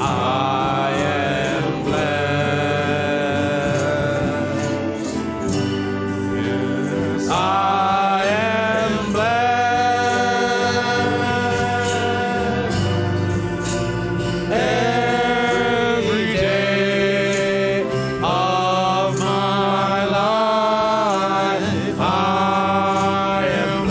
I am blessed. Yes, I am blessed. Every day of my life, I am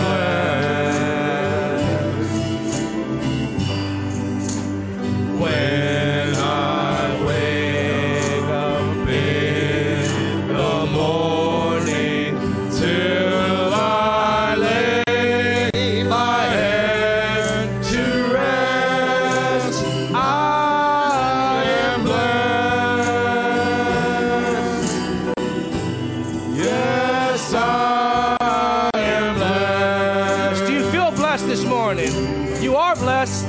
blessed. When I wake up in the morning till I lay my head to rest, I am blessed. Yes, I am blessed. Do you feel blessed this morning? You are blessed.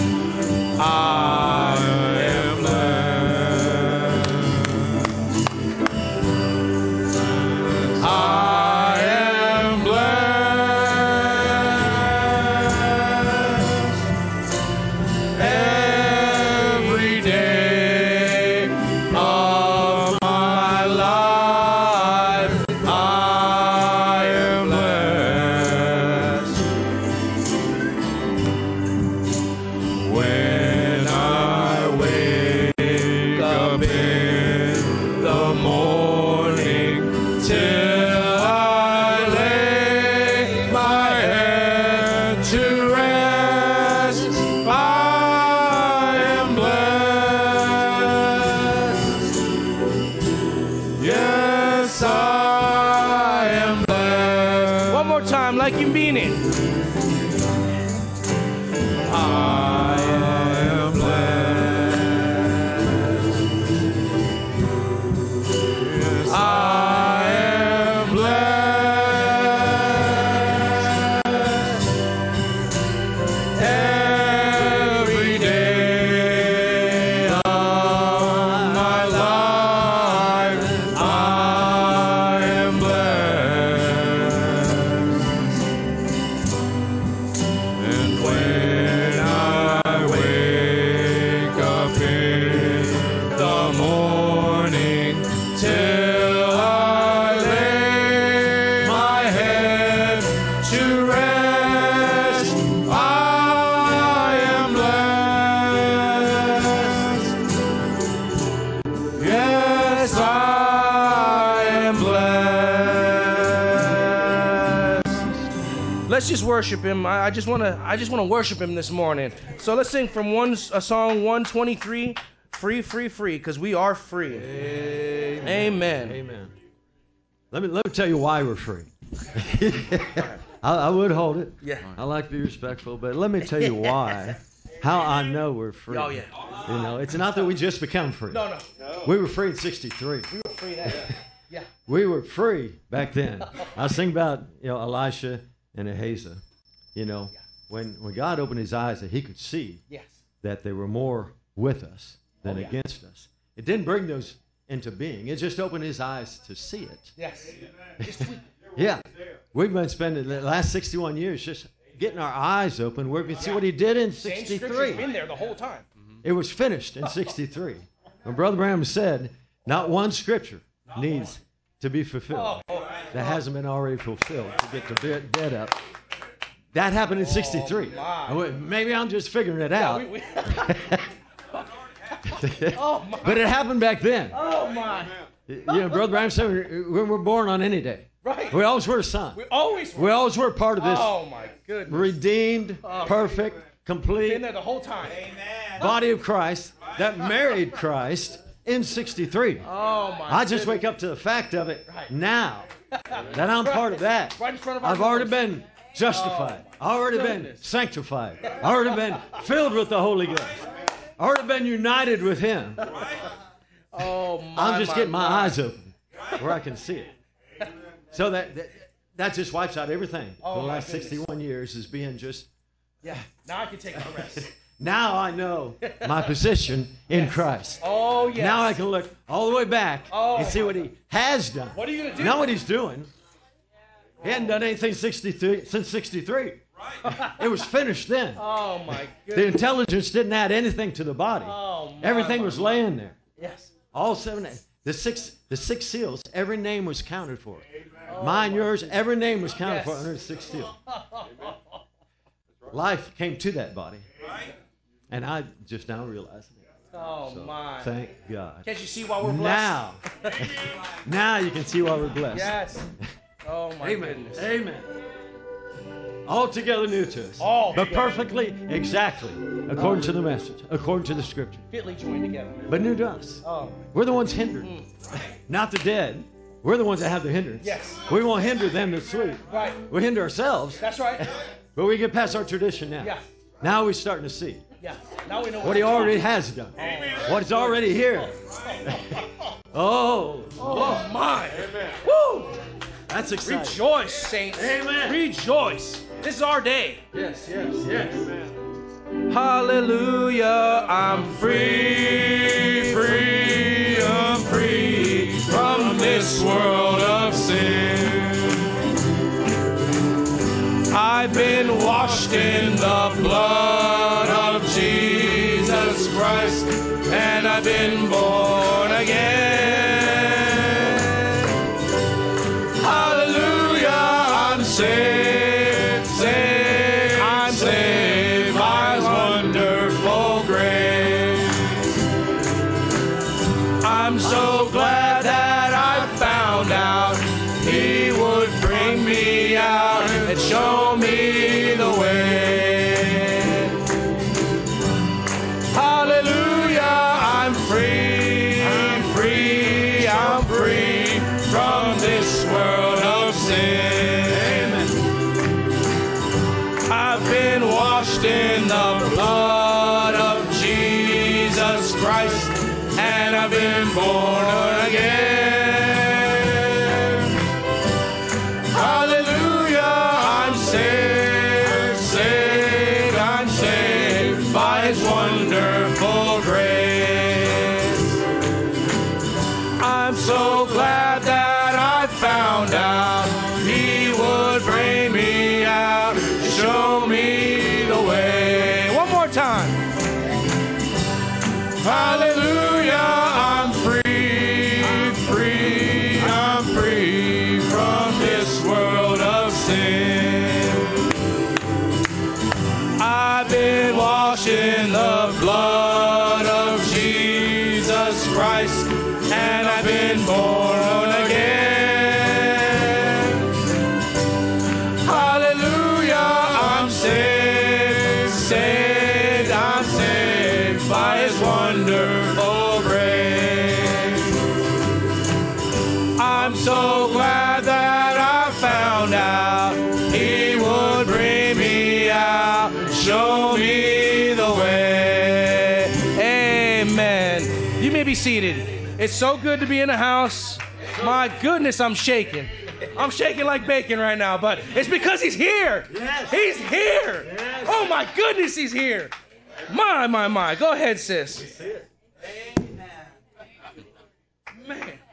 I am blessed. I am blessed. Every day of my life, I am blessed. When I wake up in the morning till I lay my head to rest, I am blessed. Yes, I am blessed. One more time, like you mean it. I am blessed. Yes, I am blessed. Every day of my life, I am blessed. And when I wake up in the morning till I lay my head to rest, I am blessed. Yes, I am blessed. Let's just worship him. I just want to worship him this morning. So let's sing from song 123, free, free, free, because we are free. Amen. Amen. Let me tell you why we're free. I would hold it. Yeah. I like to be respectful, but let me tell you why. How I know we're free. Oh, yeah. You know, it's not that we just become free. No. We were free in '63. We were free then. Yeah. We were free back then. I was thinking about, Elisha and Ahazah. When God opened his eyes that he could see that they were more with us than against us. It didn't bring those into being. It just opened his eyes to see it. Yes. Yeah. We've been spending the last 61 years just getting our eyes open where we can see what he did in Same 63. scripture's been there the whole time. It was finished in 63. When Brother Branham said, not one scripture needs to be fulfilled that hasn't been already fulfilled to get the dead up. That happened in 63. Maybe I'm just figuring it out. But it happened back then. Oh, my. Brother Branham said we were born on any day. Right. We always were a son. We always were. We always were part of this. Oh, my goodness. Redeemed, perfect, complete. Been there the whole time. Amen. Body of Christ that married Christ in 63. Oh, my I just wake up to the fact of it now that I'm part of that. Right in front of our I've already been justified. Already been sanctified. Already been filled with the Holy Ghost. Already been united with him. Oh, my. I'm just getting my eyes open where I can see it. So that just wipes out everything for the last 61 years as being just... Yeah, now I can take my rest. Now I know my position in Christ. Oh, yes. Now I can look all the way back and see what he has done. What are you going to do? Not what he's doing. He hadn't done anything since 63. It was finished then. Oh, my The goodness. intelligence didn't add anything to the body. Oh, my, Everything my, was my. laying there. Yes. All seven, the six seals, every name was counted for. Mine, yours, every name was counted for under the sixth seal. Life came to that body. And I just now realized it. Oh, So, my. thank God. Can't you see why we're blessed? Now you can see why we're blessed. Yes. Oh, my Amen. goodness. Amen. Altogether new to us. But perfectly, exactly, according to the message, according to the scripture. Fitly joined together. But new to us. Oh. We're the ones hindered. Not the dead. We're the ones that have the hindrance. Yes. We won't hinder them that sleep. Right. We hinder ourselves. That's right. But we get past our tradition now. Yeah. Now we're starting to see Yeah. Now we know what he already has done. What is already here. Oh my. Amen. Woo! That's exciting. Rejoice, saints. Amen. Rejoice. This is our day. Yes. Amen. Hallelujah. I'm free, I'm free from this world of sin. I've been washed in the blood of Jesus Christ, and I've been born again. Hallelujah, I'm saved, I'm saved by His wonderful grace. I'm so glad that I found out He would bring me out and show me the way. Hallelujah, I'm free, I'm free from this world of sin. I've been washed in the blood of Jesus Christ, and I've been born again. Hallelujah, I'm saved, I'm saved by His wonderful grace. I'm so glad that I found out He would bring me out, show me the way. One more time. Hallelujah, I'm free, I'm free from this world of sin. I've been washed in the blood of Jesus Christ, and I've been born again. Hallelujah, I'm saved, I'm saved by His wonderful grace. I'm so glad that I found out He would bring me out, show me the way. Amen. You may be seated. It's so good to be in the house. My goodness, I'm shaking. I'm shaking like bacon right now, but it's because He's here. Yes. He's here. Yes. Oh my goodness, He's here. My. Go ahead, sis. Amen. Man.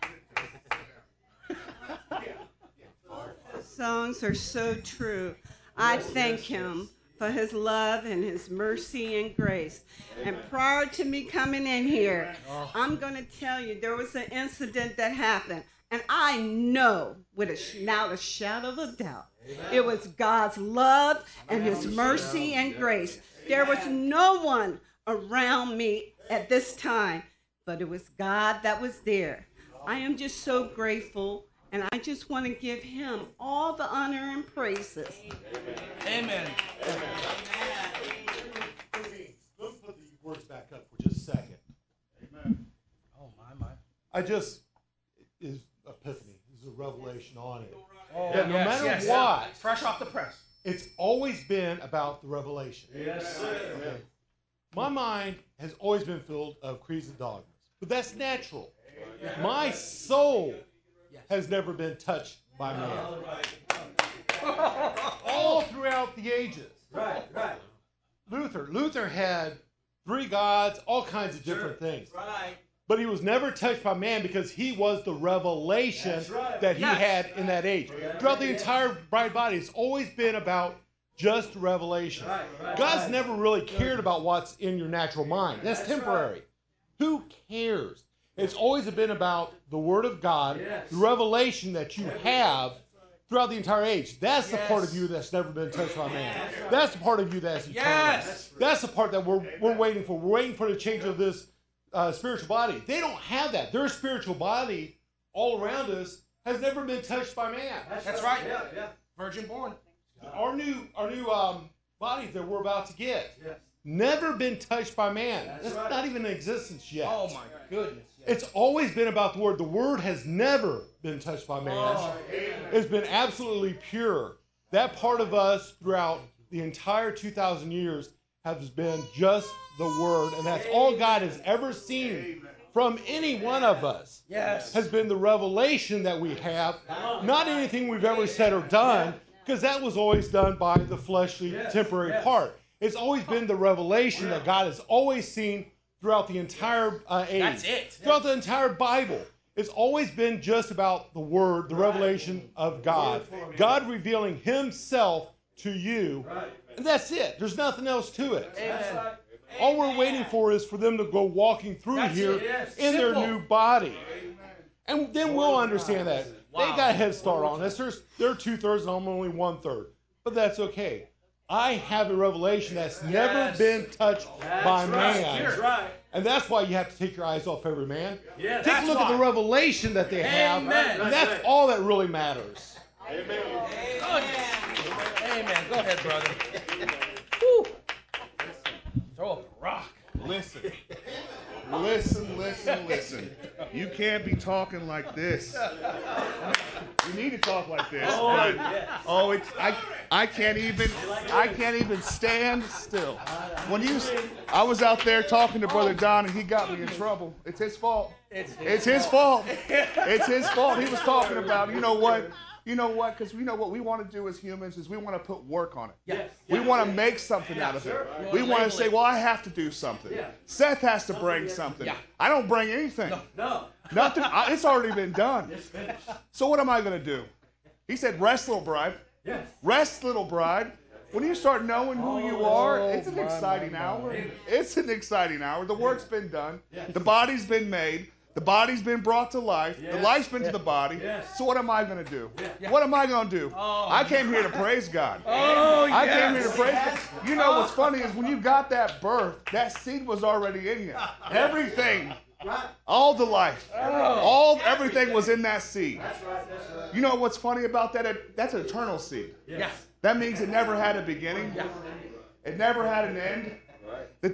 The songs are so true. I thank Him for His love and His mercy and grace. And prior to me coming in here, I'm going to tell you there was an incident that happened. And I know without a shadow of a doubt, it was God's love and His mercy and grace. There was no one around me at this time, but it was God that was there. I am just so grateful, and I just want to give Him all the honor and praises. Amen. Let's put the words back up for just a second. Amen. Oh, my. Is epiphany. This is a revelation on it. Oh, Yeah, no matter what, fresh off the press. it's always been about the revelation. Yes. Okay. My mind has always been filled of creeds and dogmas, but that's natural. My soul has never been touched by man. All throughout the ages. Right. Luther had three gods, all kinds of different things. Right. But he was never touched by man because he was the revelation that he had in that age. Throughout the entire bride body, it's always been about just revelation. God's never really cared about what's in your natural mind. That's temporary. Who cares? It's always been about the Word of God, the revelation that you have throughout the entire age. That's the part of you that's never been touched by man. That's the part of you that's eternal. That's the part that we're waiting for. We're waiting for the change of this spiritual body. They don't have that. Their spiritual body all around us has never been touched by man. That's right. Virgin born. Our new bodies that we're about to get, never been touched by man. That's not even in existence yet. Oh my goodness. It's always been about the Word. The Word has never been touched by man. It's been absolutely pure. That part of us throughout the entire 2,000 years has been just the Word, and that's all God has ever seen from any one of us. Has been the revelation that we have, not anything we've ever said or done, because that was always done by the fleshly, temporary part. It's always been the revelation that God has always seen throughout the entire age. That's it. Throughout the entire Bible. It's always been just about the Word, the revelation of God. God revealing Himself to you. And that's it. There's nothing else to it. Amen. All we're waiting for is for them to go walking through here in their new body. And then we'll understand that. They got a head start on us. They're 2/3 and I'm only 1/3. But that's okay. I have a revelation that's never been touched by man. That's right. And that's why you have to take your eyes off every man. Yeah, take a look at the revelation that they have. Amen. And that's all that really matters. Amen. Amen. Go ahead, brother. Woo. Throw up a rock. Listen. You can't be talking like this. You need to talk like this. I can't even stand still. I was out there talking to Brother Don and he got me in trouble. It's his fault. It's his fault. It's his fault. He was talking about, you know what? Because we know what we want to do as humans is we want to put work on it. Yes. We want to make something out of it. We want to say, well, I have to do something. Seth has to bring something. I don't bring anything. No. Nothing. It's already been done. It's finished. So what am I going to do? He said, rest, little bride. Yes. Rest, little bride. When you start knowing who you are, it's an exciting hour. It's an exciting hour. The work's been done. The body's been made. The body's been brought to life. The life's been to the body. So what am I going to do? What am I going to do? I came here to praise God. I came here to praise God. You know what's funny is when you got that birth, that seed was already in you. Everything. All the life. Everything was in that seed. You know what's funny about that? That's an eternal seed. That means it never had a beginning. It never had an end. That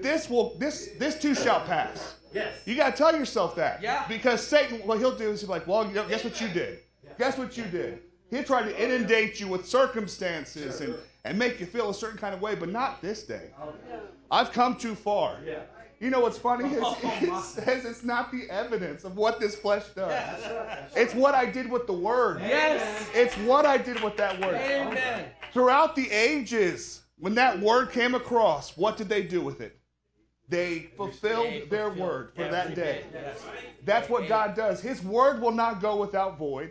this too shall pass. You got to tell yourself that. Because Satan, what he'll do is he'll be like, well, guess what you did? Guess what you did? He'll try to inundate you with circumstances and make you feel a certain kind of way, but not this day. I've come too far. You know what's funny? It says it's not the evidence of what this flesh does. It's what I did with the Word. It's what I did with that Word. Amen. Throughout the ages, when that Word came across, what did they do with it? They fulfilled their word for that day. That's what God does. His word will not go without void.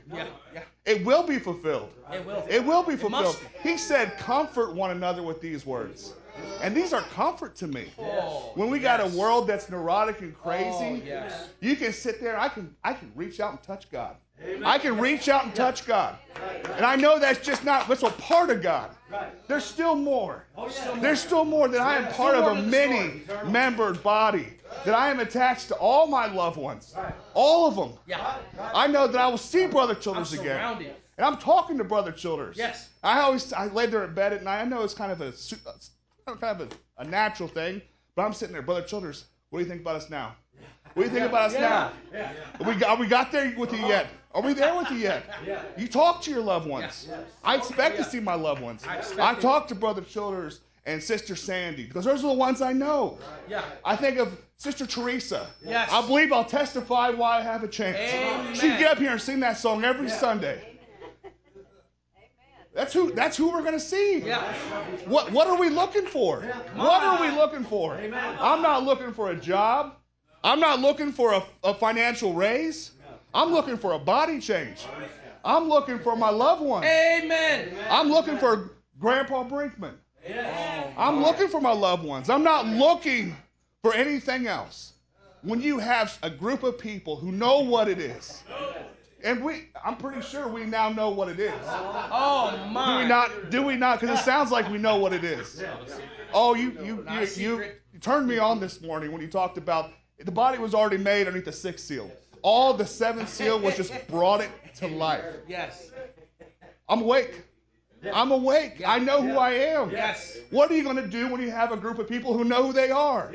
It will be fulfilled. It will be fulfilled. He said, comfort one another with these words. And these are comfort to me. When we got a world that's neurotic and crazy, you can sit there, I can reach out and touch God. I can reach out and touch God. And I know that's a part of God. There's still more. There's still more, that I am part of a many-membered body. That I am attached to all my loved ones. All of them. I know that I will see Brother Childers again. And I'm talking to Brother Childers. I lay there in bed at night. I know it's kind of a natural thing. But I'm sitting there, Brother Childers, what do you think about us now? What do you think about us now? Are we got there with you yet? Are we there with you yet? You talk to your loved ones. I expect to see my loved ones. I talk to Brother Childers and Sister Sandy because those are the ones I know. I think of Sister Teresa. I believe I'll testify why I have a chance. She'd get up here and sing that song every Sunday. That's who we're going to see. What are we looking for? What are we looking for? I'm not looking for a job. I'm not looking for a financial raise. I'm looking for a body change. I'm looking for my loved ones. Amen. I'm looking for Grandpa Brinkman. I'm looking for my loved ones. I'm not looking for anything else. When you have a group of people who know what it is, and I'm pretty sure we now know what it is. Oh my! Do we not? Because it sounds like we know what it is. Oh, you turned me on this morning when you talked about the body was already made underneath the sixth seal. All the seventh seal was just brought it to life. Yes. I'm awake. I'm awake. I know who I am. Yes. What are you going to do when you have a group of people who know who they are?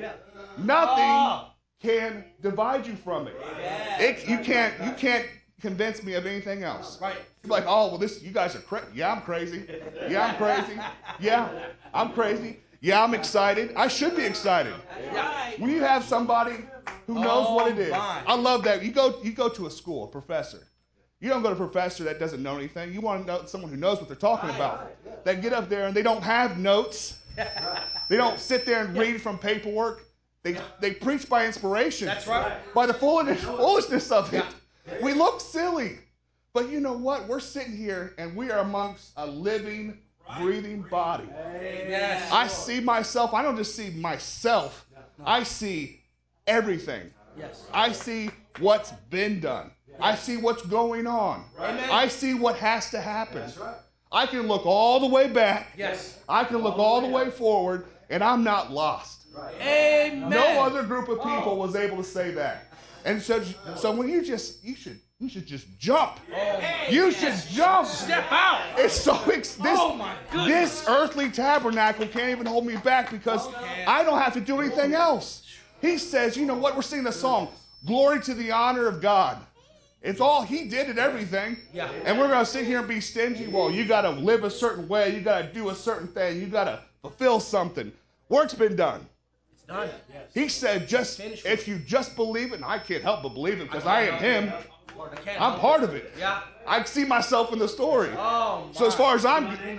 Nothing can divide you from it. You can't convince me of anything else. Right. You're like, oh, well, you guys are crazy. Yeah, I'm crazy. Yeah, I'm crazy. Yeah, I'm crazy. Yeah, I'm excited. I should be excited. When you have somebody who knows what it is. I love that. You go to a school, a professor. You don't go to a professor that doesn't know anything. You want to know someone who knows what they're talking about. They get up there and they don't have notes. They don't sit there and read from paperwork. They preach by inspiration. That's right. By the foolishness of it. We look silly. But you know what? We're sitting here and we are amongst a living, breathing body. Yes. I see myself. I don't just see myself. I see everything. Yes. I see what's been done. I see what's going on. Amen. I see what has to happen. I can look all the way back. Yes. I can look all the way forward, and I'm not lost. Amen. No other group of people was able to say that. And so when you should just jump. You should jump. Step out. It's so this my goodness. this earthly tabernacle can't even hold me back because I don't have to do anything else. He says, you know what? We're singing the song, "Glory to the honor of God." It's all he did and everything. Yeah. And we're going to sit here and be stingy. Well, you got to live a certain way. You got to do a certain thing. You got to fulfill something. Work's been done. It's done. He said, if you just believe it, and I can't help but believe it because I am him. I'm part of it. Yeah. I see myself in the story. Oh, so as far as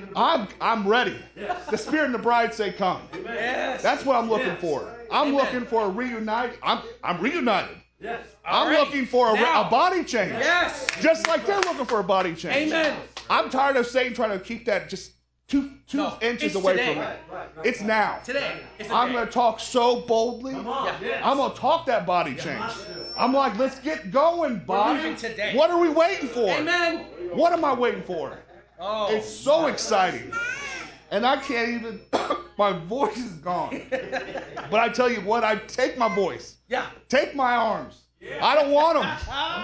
I'm ready. The Spirit and the bride say, "Come." Yes. That's what I'm looking for. I'm looking for a reunite. I'm reunited. Yes. I'm looking for a body change. Yes. Just like they're looking for a body change. Amen. I'm tired of Satan trying to keep that just two inches away from me. It's now. Today. I'm going to talk so boldly. I'm going to talk that body change. I'm like, let's get going, body. Today. What are we waiting for? Amen. What am I waiting for? Oh. It's so exciting. And I can't even, my voice is gone. But I tell you what, I take my voice. Yeah. Take my arms. I don't want them.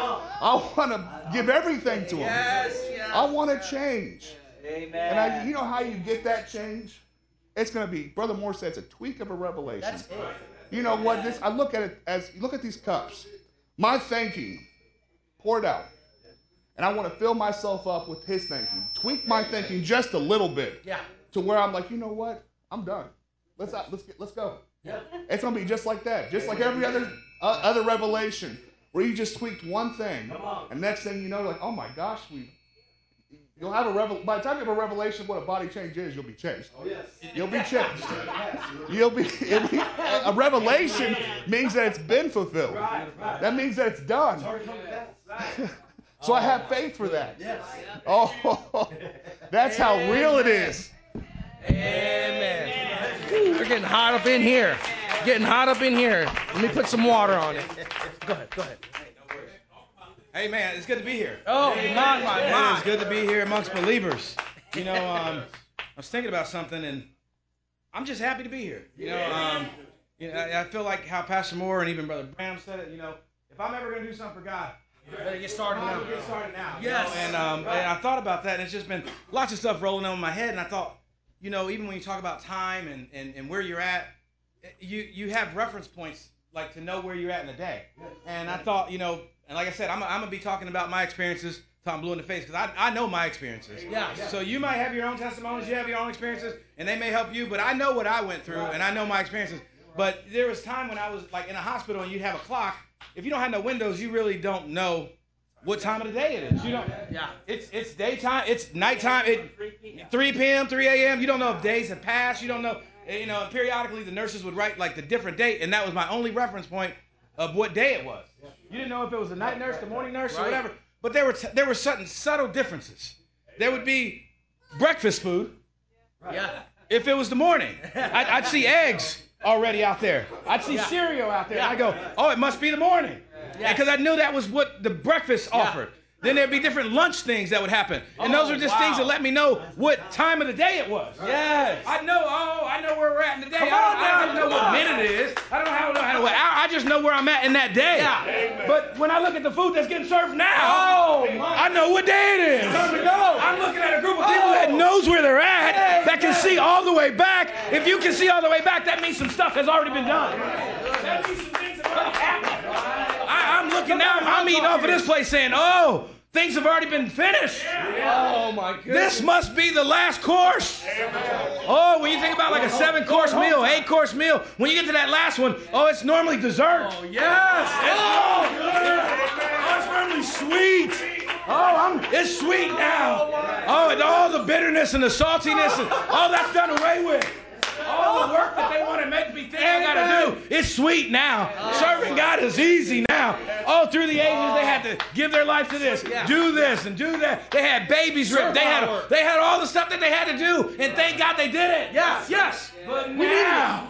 I want to give everything to them. Yes. I want to change. Amen. And you know how you get that change? It's going to be, Brother Moore said, it's a tweak of a revelation. That's it. You know what? I look at it as, you look at these cups. My thinking, pour it out. And I want to fill myself up with his thinking. Tweak my thinking just a little bit. Yeah. To where I'm like, you know what? I'm done. Let's go. Yeah. It's gonna be just like that, just like every other revelation, where you just tweaked one thing, and next thing you know, like, oh my gosh, you'll have by the time you have a revelation of what a body change is, you'll be changed. Oh, yes. You'll be changed. It'll be a revelation means that it's been fulfilled. That means that it's done. So I have faith for that. Oh, that's how real it is. Amen. We're getting hot up in here. Getting hot up in here. Let me put some water on it. Go ahead. Hey, man, it's good to be here. Oh, my. It's good to be here amongst believers. You know, I was thinking about something, and I'm just happy to be here. I feel like how Pastor Moore and even Brother Bram said it, if I'm ever going to do something for God, better get started now. Get started now. Yes. And I thought about that, and it's just been lots of stuff rolling on in my head, and I thought, even when you talk about time and where you're at, you have reference points like to know where you're at in the day. And I thought, and like I said, I'm gonna be talking about my experiences till I'm blue in the face because I know my experiences. Yeah. So you might have your own testimonies, you have your own experiences, and they may help you. But I know what I went through, and I know my experiences. But there was time when I was like in a hospital and you'd have a clock. If you don't have no windows, you really don't know what time of the day it is. You don't. Yeah. It's daytime. It's nighttime. 3 p.m., 3 a.m. You don't know if days have passed. You don't know. Periodically the nurses would write like the different date, and that was my only reference point of what day it was. You didn't know if it was the night nurse, the morning nurse, or whatever. But there were certain subtle differences. There would be breakfast food. Yeah. if it was the morning. I'd see eggs already out there. I'd see cereal out there. And I go, oh, it must be the morning. Because I knew that was what the breakfast offered. Then there'd be different lunch things that would happen. And those are just things that let me know what time of the day it was. Yes. I know where we're at in the day. I don't know what minute it is. I don't know what hour. I just know where I'm at in that day. Yeah. But when I look at the food that's getting served now, I know what day it is. Time to go. I'm looking at a group of people that knows where they're at, that can see all the way back. If you can see all the way back, that means some stuff has already been done. That means some things have already happened. I'm looking now, I'm eating off of this place saying, oh, things have already been finished. Oh, my goodness. This must be the last course. Oh, when you think about like a 7-course meal, 8-course meal, when you get to that last one, oh, it's normally dessert. Oh, yes. It's normally sweet. It's sweet now. Oh, and all the bitterness and the saltiness, and all that's done away with. All the work that they want to make me think I got to do, it's sweet now. Serving God is easy now. All through the ages, they had to give their life to this, do this, and do that. They had babies ripped. They had all the stuff that they had to do, and thank God they did it. Yes. But now,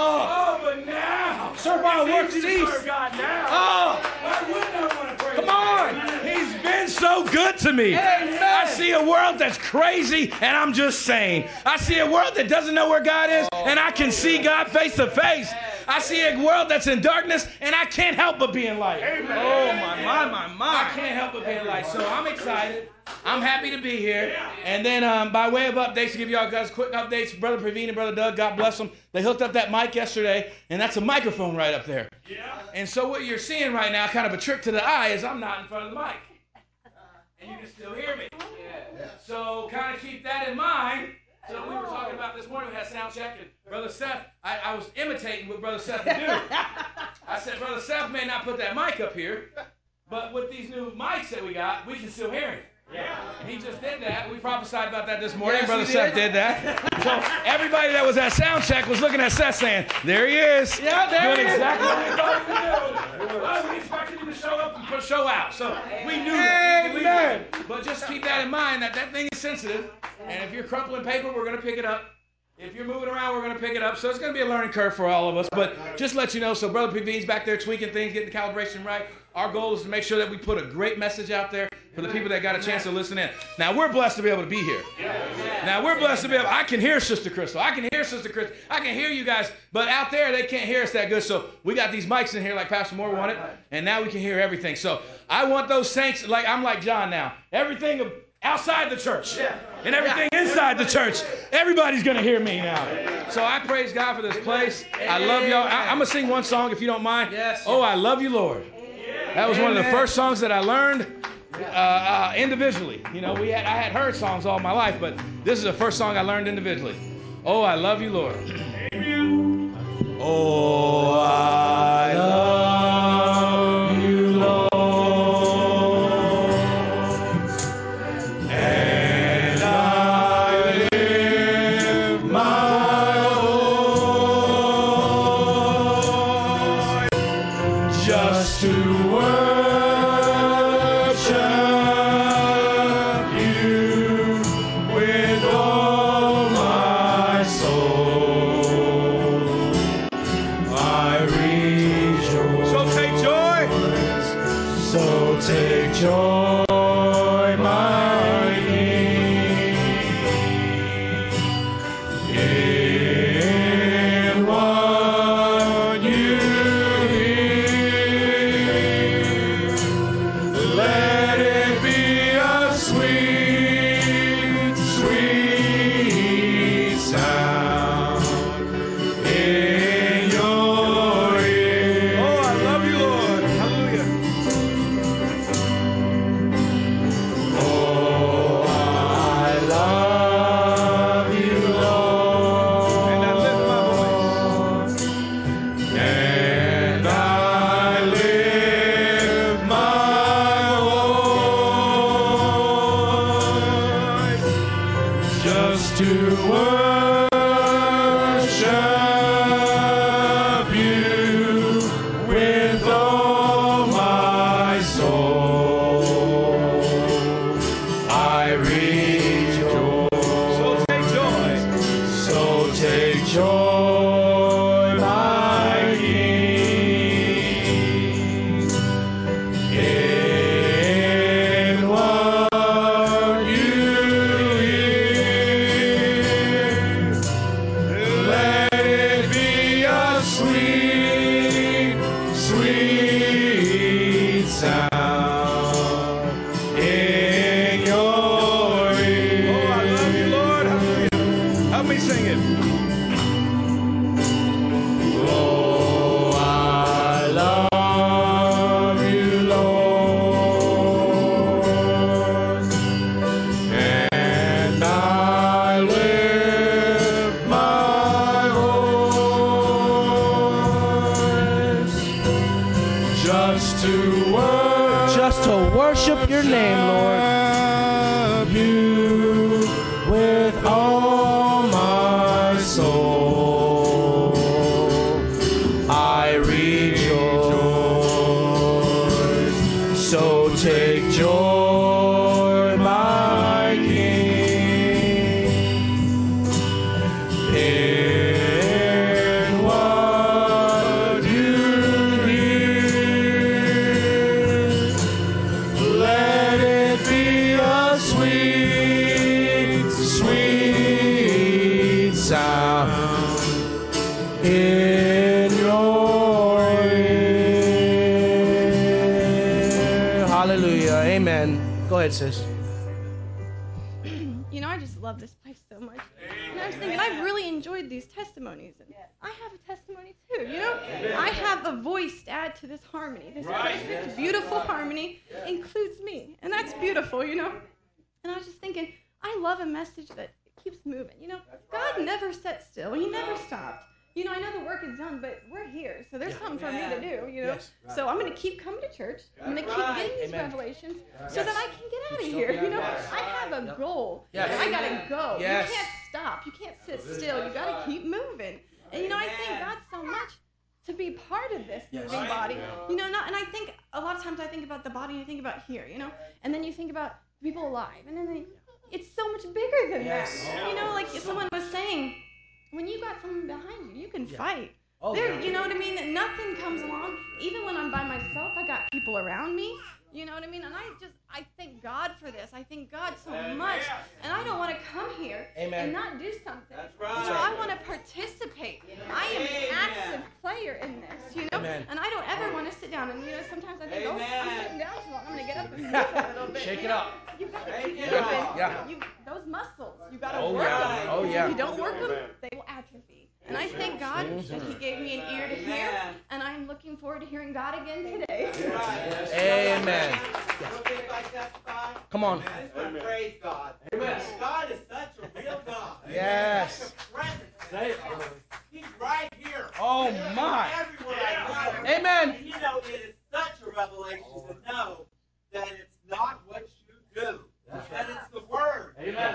but now, serve our work cease. God now. Why wouldn't I want to praise Come on. He's been so good to me. Amen. I see a world that's crazy, and I'm just saying. I see a world that doesn't know where God is, and I can see God face to face. I see a world that's in darkness, and I can't help but be in light. Amen. Oh, my. I can't help but be in light. So I'm excited. I'm happy to be here. And then by way of updates, to give y'all guys quick updates, Brother Praveen and Brother Doug, God bless them. They hooked up that mic yesterday, and that's a microphone right up there. Yeah. And so what you're seeing right now, kind of a trick to the eye, is I'm not in front of the mic. And you can still hear me. Yeah. So kind of keep that in mind. So we were talking about this morning, we had sound check, and Brother Seth, I was imitating what Brother Seth would do. I said, Brother Seth may not put that mic up here, but with these new mics that we got, we can still hear him. Yeah. He just did that. We prophesied about that this morning. Yes, Brother Seth did that. So everybody that was at sound check was looking at Seth saying, there he is. Yeah, there he is. Doing exactly what we thought he would do. Well, we expected him to show up and put show out. So we knew that. We believed it. But just keep that in mind, that thing is sensitive. And if you're crumpling paper, we're going to pick it up. If you're moving around, we're going to pick it up. So it's going to be a learning curve for all of us. But just let you know, so Brother Praveen's back there tweaking things, getting the calibration right. Our goal is to make sure that we put a great message out there for the people that got a chance to listen in. Now, we're blessed to be able to be here. Now, we're blessed to be able, I can hear Sister Crystal. I can hear Sister Crystal. I can hear you guys. But out there, they can't hear us that good. So we got these mics in here like Pastor Moore wanted. And now we can hear everything. So I want those saints, like I'm like John now. Everything outside the church and everything inside the church, everybody's going to hear me now. So I praise God for this place. I love y'all. I'm going to sing one song if you don't mind. Oh, I love you, Lord. That was one of the first songs that I learned individually. You know, I had heard songs all my life, but this is the first song I learned individually. Oh, I love you, Lord. Oh, I love you, Lord. And I lift my voice just to joy, my King, in what you hear. Let it be a sweet, sweet sound in your ear. Oh, I love you, Lord. Hallelujah. So Just to worship your name, Lord. You with all my soul. I rejoice. So take joy, my King, in what you hear. Let it be a sweet, sweet sound in your ear. Hallelujah. Amen. Go ahead, sis. You know, I just love this place so much. And I was thinking, I've really enjoyed these testimonies. And I have a testimony too, you know? I have a voice to add to this harmony. This perfect, beautiful harmony includes me. And that's beautiful, you know? And I was just thinking, I love a message that keeps moving. You know, God never sat still. He never stopped. You know, I know the work is done, but we're here. So there's something for me to do, you know? So I'm going to keep coming to church. I'm going to keep getting these revelations so that I can get out of here, you know? I have a goal. And I got to go. You can't stop. You can't sit still. You got to keep moving. And, you know, I thank God so much to be part of this moving body. You know, and I think a lot of times I think about the body and I think about here, you know? And then you think about people alive. And then it's so much bigger than that. You know, like someone was saying, when you got someone behind you, you can fight. You know what I mean? Nothing comes along. Even when I'm by myself, I got people around me. You know what I mean? And I thank God for this. I thank God so much. And I don't want to come here and not do something. That's right. You know, I want to participate. I am an active player in this, you know? And I don't ever want to sit down. And, you know, sometimes I think, I'm sitting down too long. I'm going to get up and move a little bit. Shake it up. You got to keep moving. Those muscles, you got to work them. If you don't work them, they will atrophy. And I thank God that He gave me an ear to hear, and I'm looking forward to hearing God again today. Amen. Come on. Praise God. Amen. God is such a real God. Yes. Such a presence. He's right here. Oh my. Everywhere I go. Amen. And you know, it is such a revelation to know that it's not what you do. That it's the Word. Amen.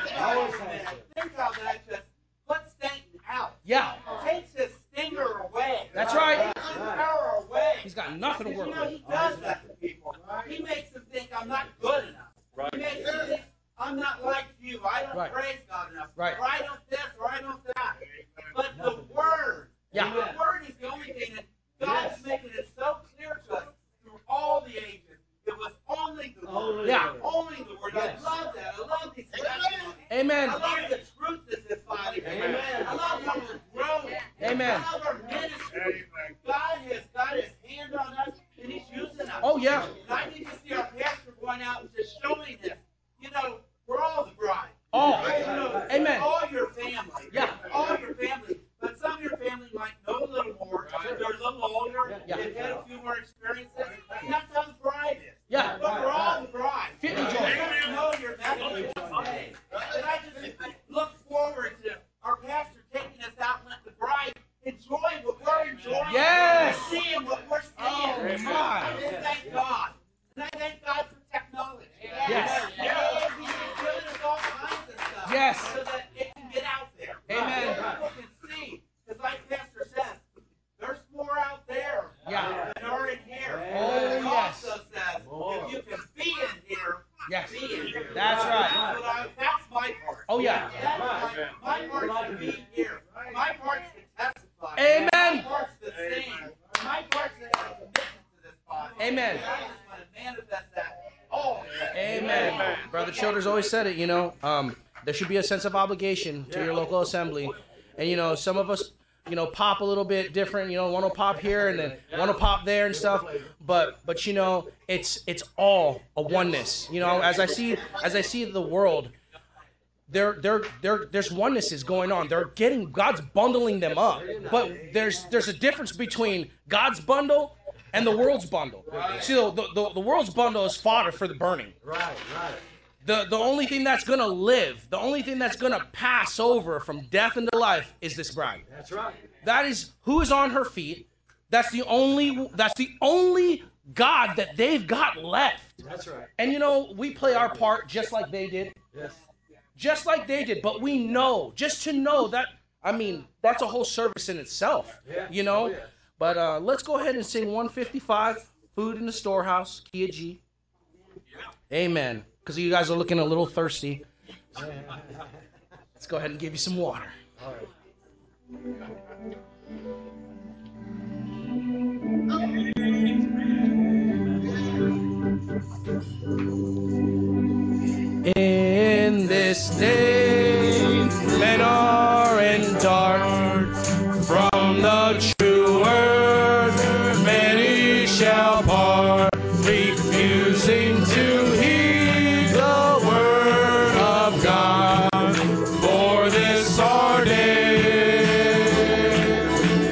Think how that just puts Satan out. Yeah. Takes his stinger away. That's right. Takes his power away. He's got nothing to work You know, with. he does that to people. He makes them think I'm not good enough. He makes them think I'm not like you. I don't praise God enough. Right. Or I don't this or I don't that. But the Word. Yeah. The Word is the only thing that God's making it so clear to us through all the ages. It was only the Word. Yeah. Only the Word. I love that. I love these testimonies. Amen. I love the truth that's in body. Amen. I love how we're growing. Amen. I love our ministry. God has got His hand on us, and He's using us. Oh, yeah. And I need to see our pastor going out and just showing this. You know, we're all the bride. Oh, You know, amen. All your family. Yeah. All your family. But some of your family might know a little more. They're a little older. Yeah. They've had a few more experiences. And that's how the bride is. Yeah. But we're all the bride. Fit me, You Joy. don't know your message today. And I just look forward to our pastor taking us out and let the bride enjoy what we're enjoying. Yes. And seeing what we're seeing. Oh, my. I just thank God. And I thank God for technology. Yes. He's given us all kinds of stuff. Yes. So that it can get out there. Amen. So people can see. Because like Pastor says, there's more out there than are in here. Oh, It yes. also says, if you can be in here, Yes. be in here. That's right. That's my part. Oh, yeah. My part's to be here. My part's to testify. Amen. My part's to sing. My part's to have a commitment to this body. Amen. And I just want to manifest that all the time. Amen. Brother Childers always said it, you know, there should be a sense of obligation to your local assembly. And, you know, some of us, you know, pop a little bit different, you know, one will pop here and then one will pop there and stuff. But you know, it's all a oneness. You know, as I see the world, there's onenesses going on. God's bundling them up. But there's a difference between God's bundle and the world's bundle. See, the world's bundle is fodder for the burning. Right. The only thing that's going to live, the only thing that's going to pass over from death into life is this bride. That's right. That is who is on her feet. That's the only God that they've got left. That's right. And you know, we play our part just like they did. Yes. Just like they did. But we know, just to know that, I mean, that's a whole service in itself. Yeah. You know? Oh, yeah. But let's go ahead and sing 155, Food in the Storehouse, Kia G. Amen. Because you guys are looking a little thirsty. Let's go ahead and give you some water. All right. In this day, men are in dark from the true word. Many shall part, refusing to heed the word of God. For this our day,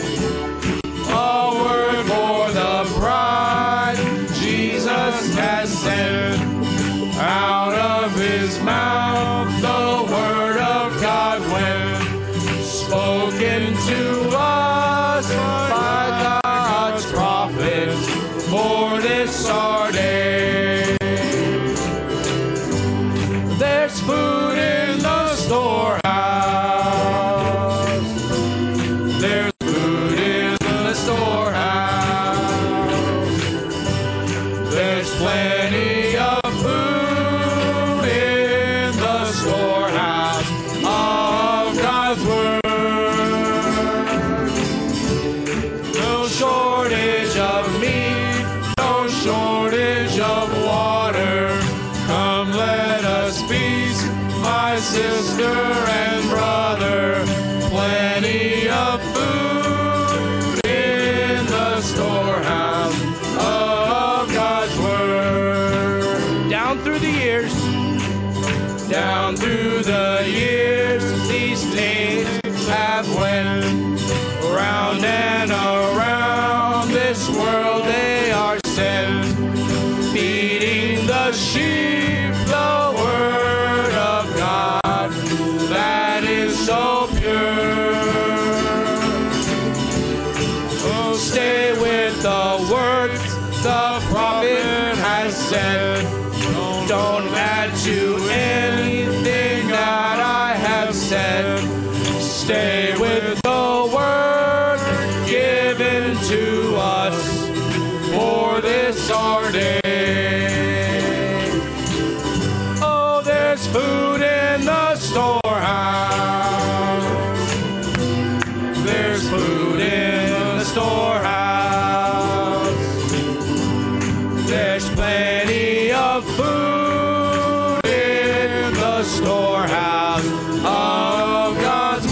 a word for the bride Jesus has sent. Out of his mouth the word of God went, spoken to us by God's prophets, for this our day. There's food in the storehouse. There's food in the storehouse. There's plenty of food in the storehouse of God's word. No shortage of meat, no shortage of water. Come, let us feast, my sister and brother. Plenty of food in the storehouse of God's word. Down through the years, these days have went round and around this world. They are sent, feeding the sheep the word of God that is so pure. Oh, stay with the words the prophet has said. Don't add to anything that I have said. Stay with the word given to us for this our day. Oh, there's food in the storehouse. There's food in the storehouse. There's plenty of food in the storehouse of God's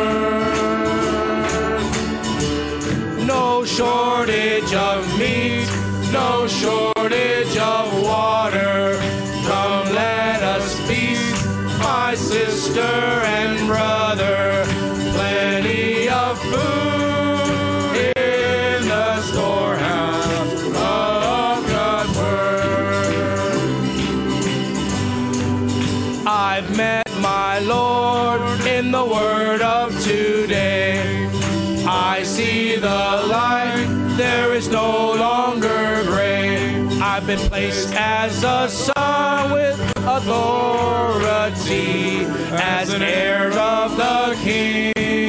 word. No shortage of meat, no shortage of water. Come, let us feast, my sister and brother. Plenty of food in the storehouse of God's word. I've met my Lord in the word of today. I see the light, there is no longer gray. I've been placed as a son with authority, as an heir of the King.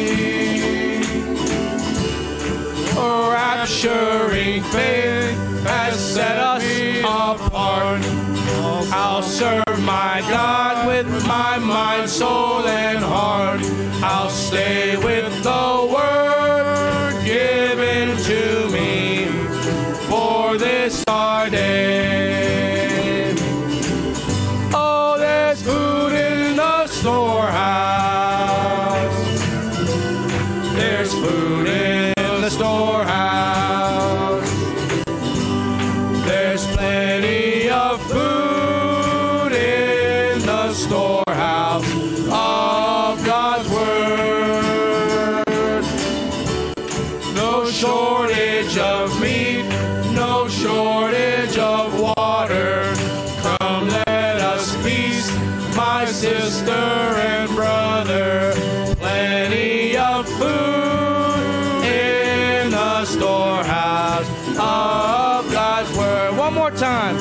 Rapturing faith has set us apart. I'll serve my God with my mind, soul, and heart. I'll stay with the word given to me for this our day. Oh, there's food in the storehouse. There's food in the storehouse. There's plenty of food in the storehouse of God's word. No shortage of meat, no shortage of water. Come, let us feast, my sister and brother. Plenty of food in the storehouse of God's word. time.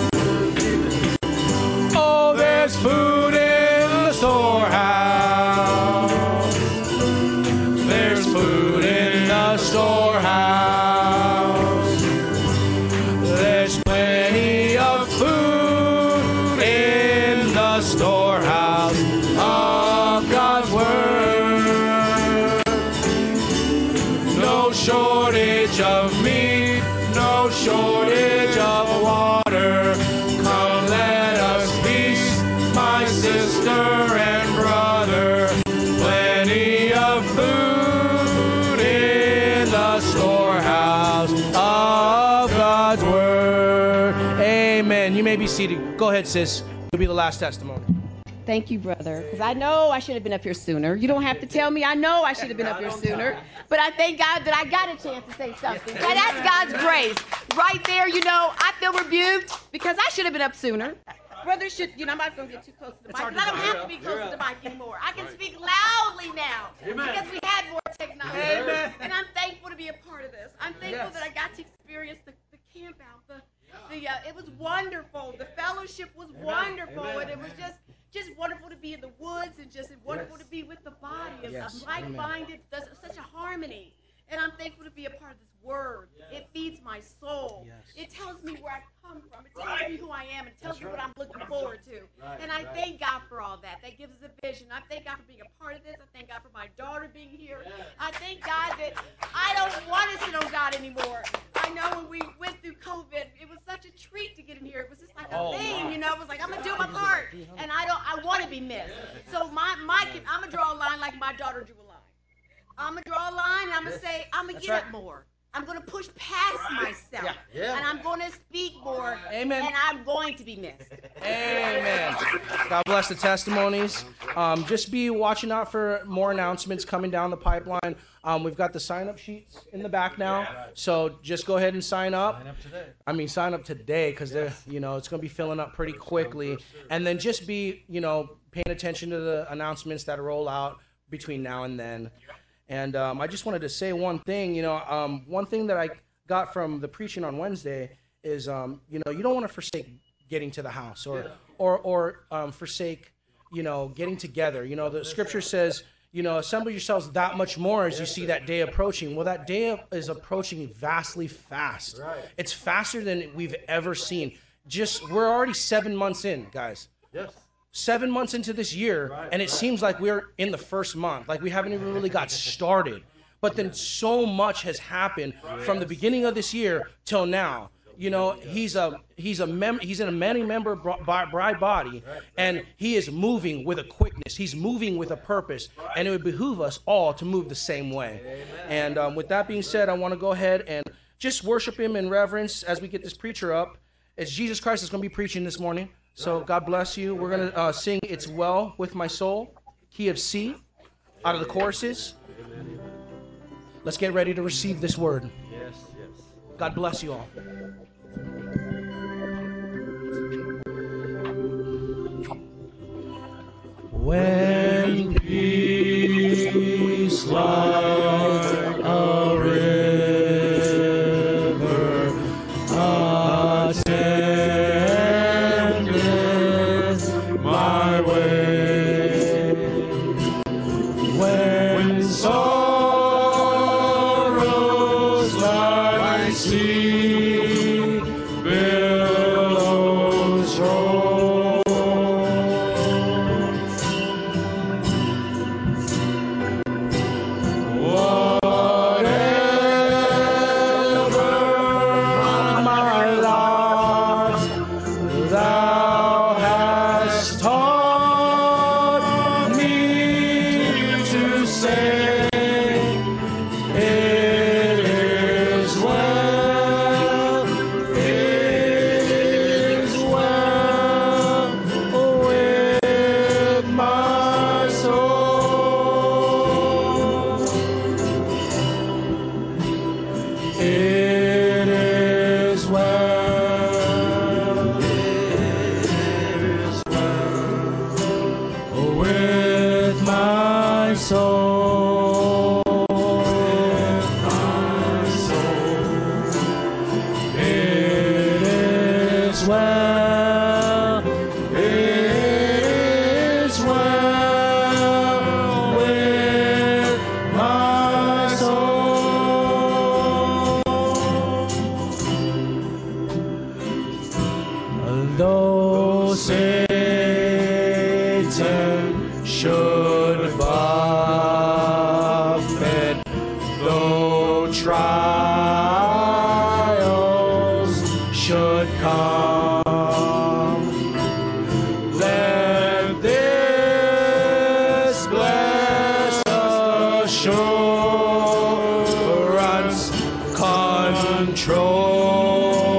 Oh, there's food in the storehouse. There's food in the storehouse. There's plenty of food in the storehouse of God's word. No shortage of meat, no shortage of water. Come, let us feast, my sister and brother. Plenty of food in the storehouse of God's word. Amen. You may be seated. Go ahead, sis. It'll be the last testimony. Thank you, brother, because I know I should have been up here sooner. You don't have to tell me. I know I should have been up here sooner. But I thank God that I got a chance to say something. But that's God's grace. Right there, I feel rebuked because I should have been up sooner. Brothers should, I'm not going to get too close to the mic, because I don't have to be close to the mic anymore. I can speak loudly now because we had more technology. Amen. And I'm thankful to be a part of this. I'm thankful that I got to experience the camp out. It was wonderful. The fellowship was wonderful. And it was just wonderful to be in the woods and just wonderful to be with the body of like-minded, such a harmony. And I'm thankful to be a part of this word. It feeds my soul. It tells me where I come from. It tells me who I am. It tells me what I'm looking forward to. And I thank God for all that. That gives us a vision. I thank God for being a part of this. I thank God for my daughter being here. I thank God that I don't want to sit on God anymore. I know when we went through COVID, it was such a treat to get in here. It was just like a thing, It was like, I'm going to do my part. And I want to be missed. So I'm going to draw a line like my daughter drew a line. I'm going to draw a line, and I'm going to say, I'm going to get up more. I'm going to push past myself. And I'm going to speak more. Amen. And I'm going to be missed. Amen. God bless the testimonies. Just be watching out for more announcements coming down the pipeline. We've got the sign-up sheets in the back now. So just go ahead and sign up. Sign up today because it's going to be filling up pretty quickly. And then just be, paying attention to the announcements that roll out between now and then. And I just wanted to say one thing, one thing that I got from the preaching on Wednesday is, you don't want to forsake getting to the house or forsake, getting together. The scripture says, assemble yourselves that much more as you see that day approaching. Well, that day is approaching vastly fast. It's faster than we've ever seen. We're already 7 months in, guys. Yes. 7 months into this year, and it seems like we're in the first month, like we haven't even really got started. But then so much has happened from the beginning of this year till now. He's in a many member bride body, and he is moving with a quickness. He's moving with a purpose, and it would behoove us all to move the same way. And with that being said, I want to go ahead and just worship him in reverence as we get this preacher up. It's Jesus Christ that's going to be preaching this morning. So God bless you. We're going to sing It's Well With My Soul, key of C, out of the choruses. Let's get ready to receive this word. Yes. God bless you all. When peace like a river attendeth my way, when sorrows like sea billows roll, well. It is well with my soul. Though Satan should buffet, though trials should come, let this blessed assurance control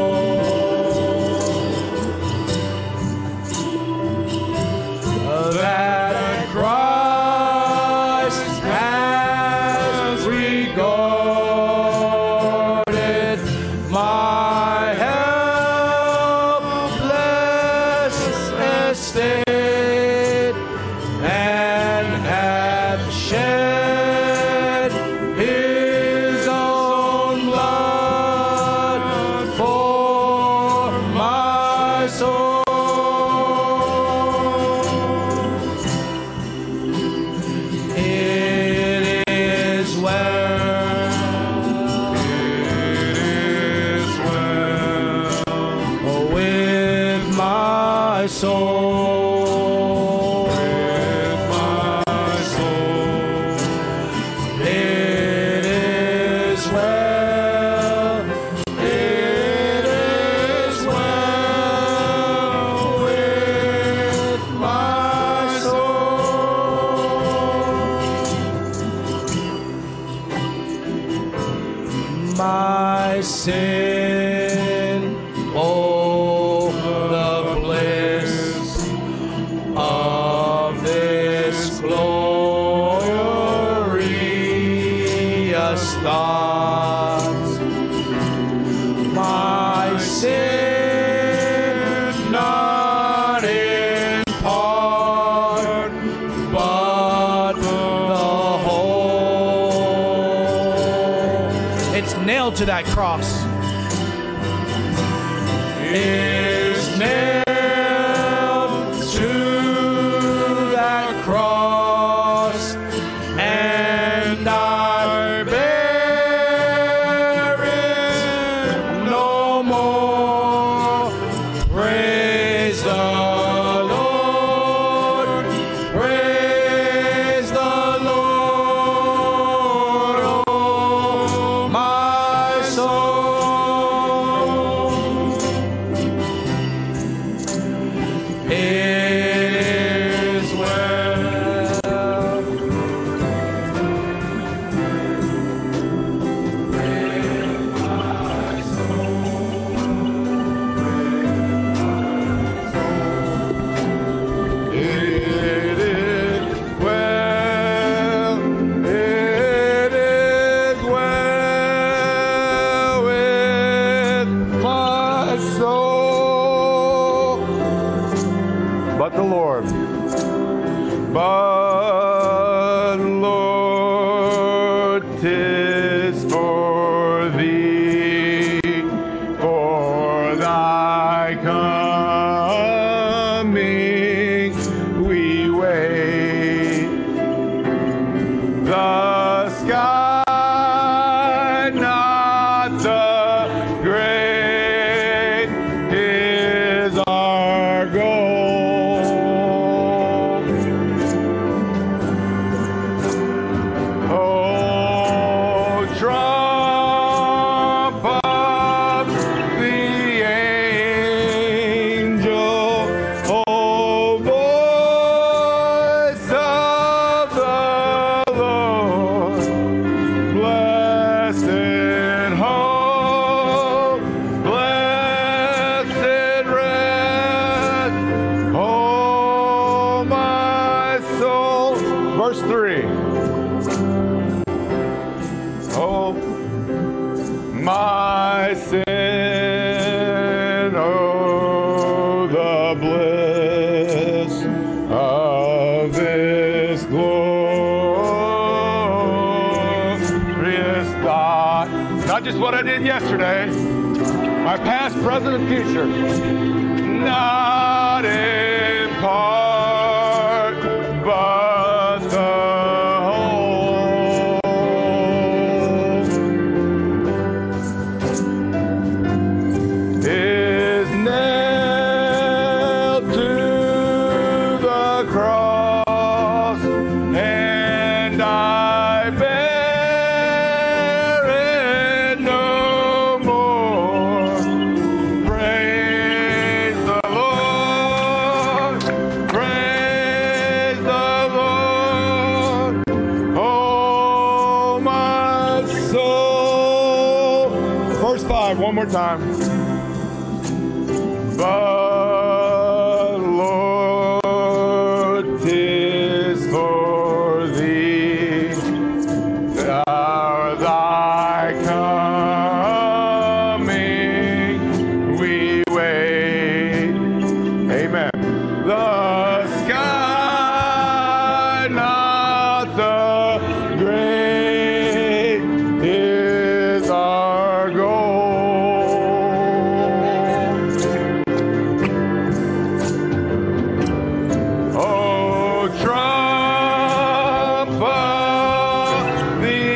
that Christ has regarded my helpless estate and hath shed his own blood for my soul. It is well. It is well with my soul. With my soul. It is well. It is well with my soul. My sin, oh, the bliss of this glorious thought. My sin, not in part, but the whole. It's nailed to that cross. Is nailed to that cross, and I bear it no more. Praise the Lord. Praise the Lord, oh my soul. It is well. With my soul. It is well. It is well with my soul. But the Lord, but Lord, 'tis for thee, for thy coming we wait. The sky, not the great, is our goal. Oh, trump up the angel, oh, voice of the Lord, blessed hope, blessed rest, oh, my soul. Verse 3. Oh, my sin, oh, the bliss of this glorious thought. Not just what I did yesterday, our past, present, and future. Not in part, but the whole. Is nailed to the cross, and I bear it no more. Praise the Lord, praise the Lord, oh my soul. Verse 5, one more time. But Lord, 'tis for thee are thy coming we wait. Amen. The sky, not the grave, is our goal. Oh, trump of the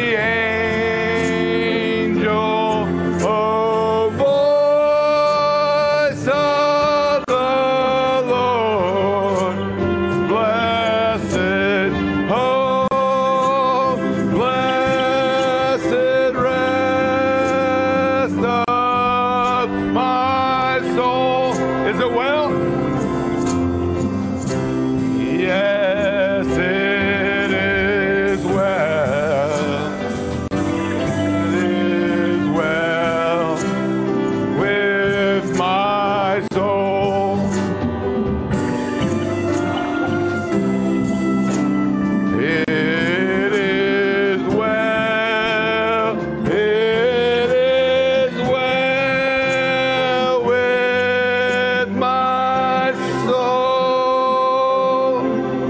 angel, oh, voice of the Lord, blessed hope, blessed rest of my soul. Is it well? Yes, it is well. It is well with my soul. It is well. It is well with my soul.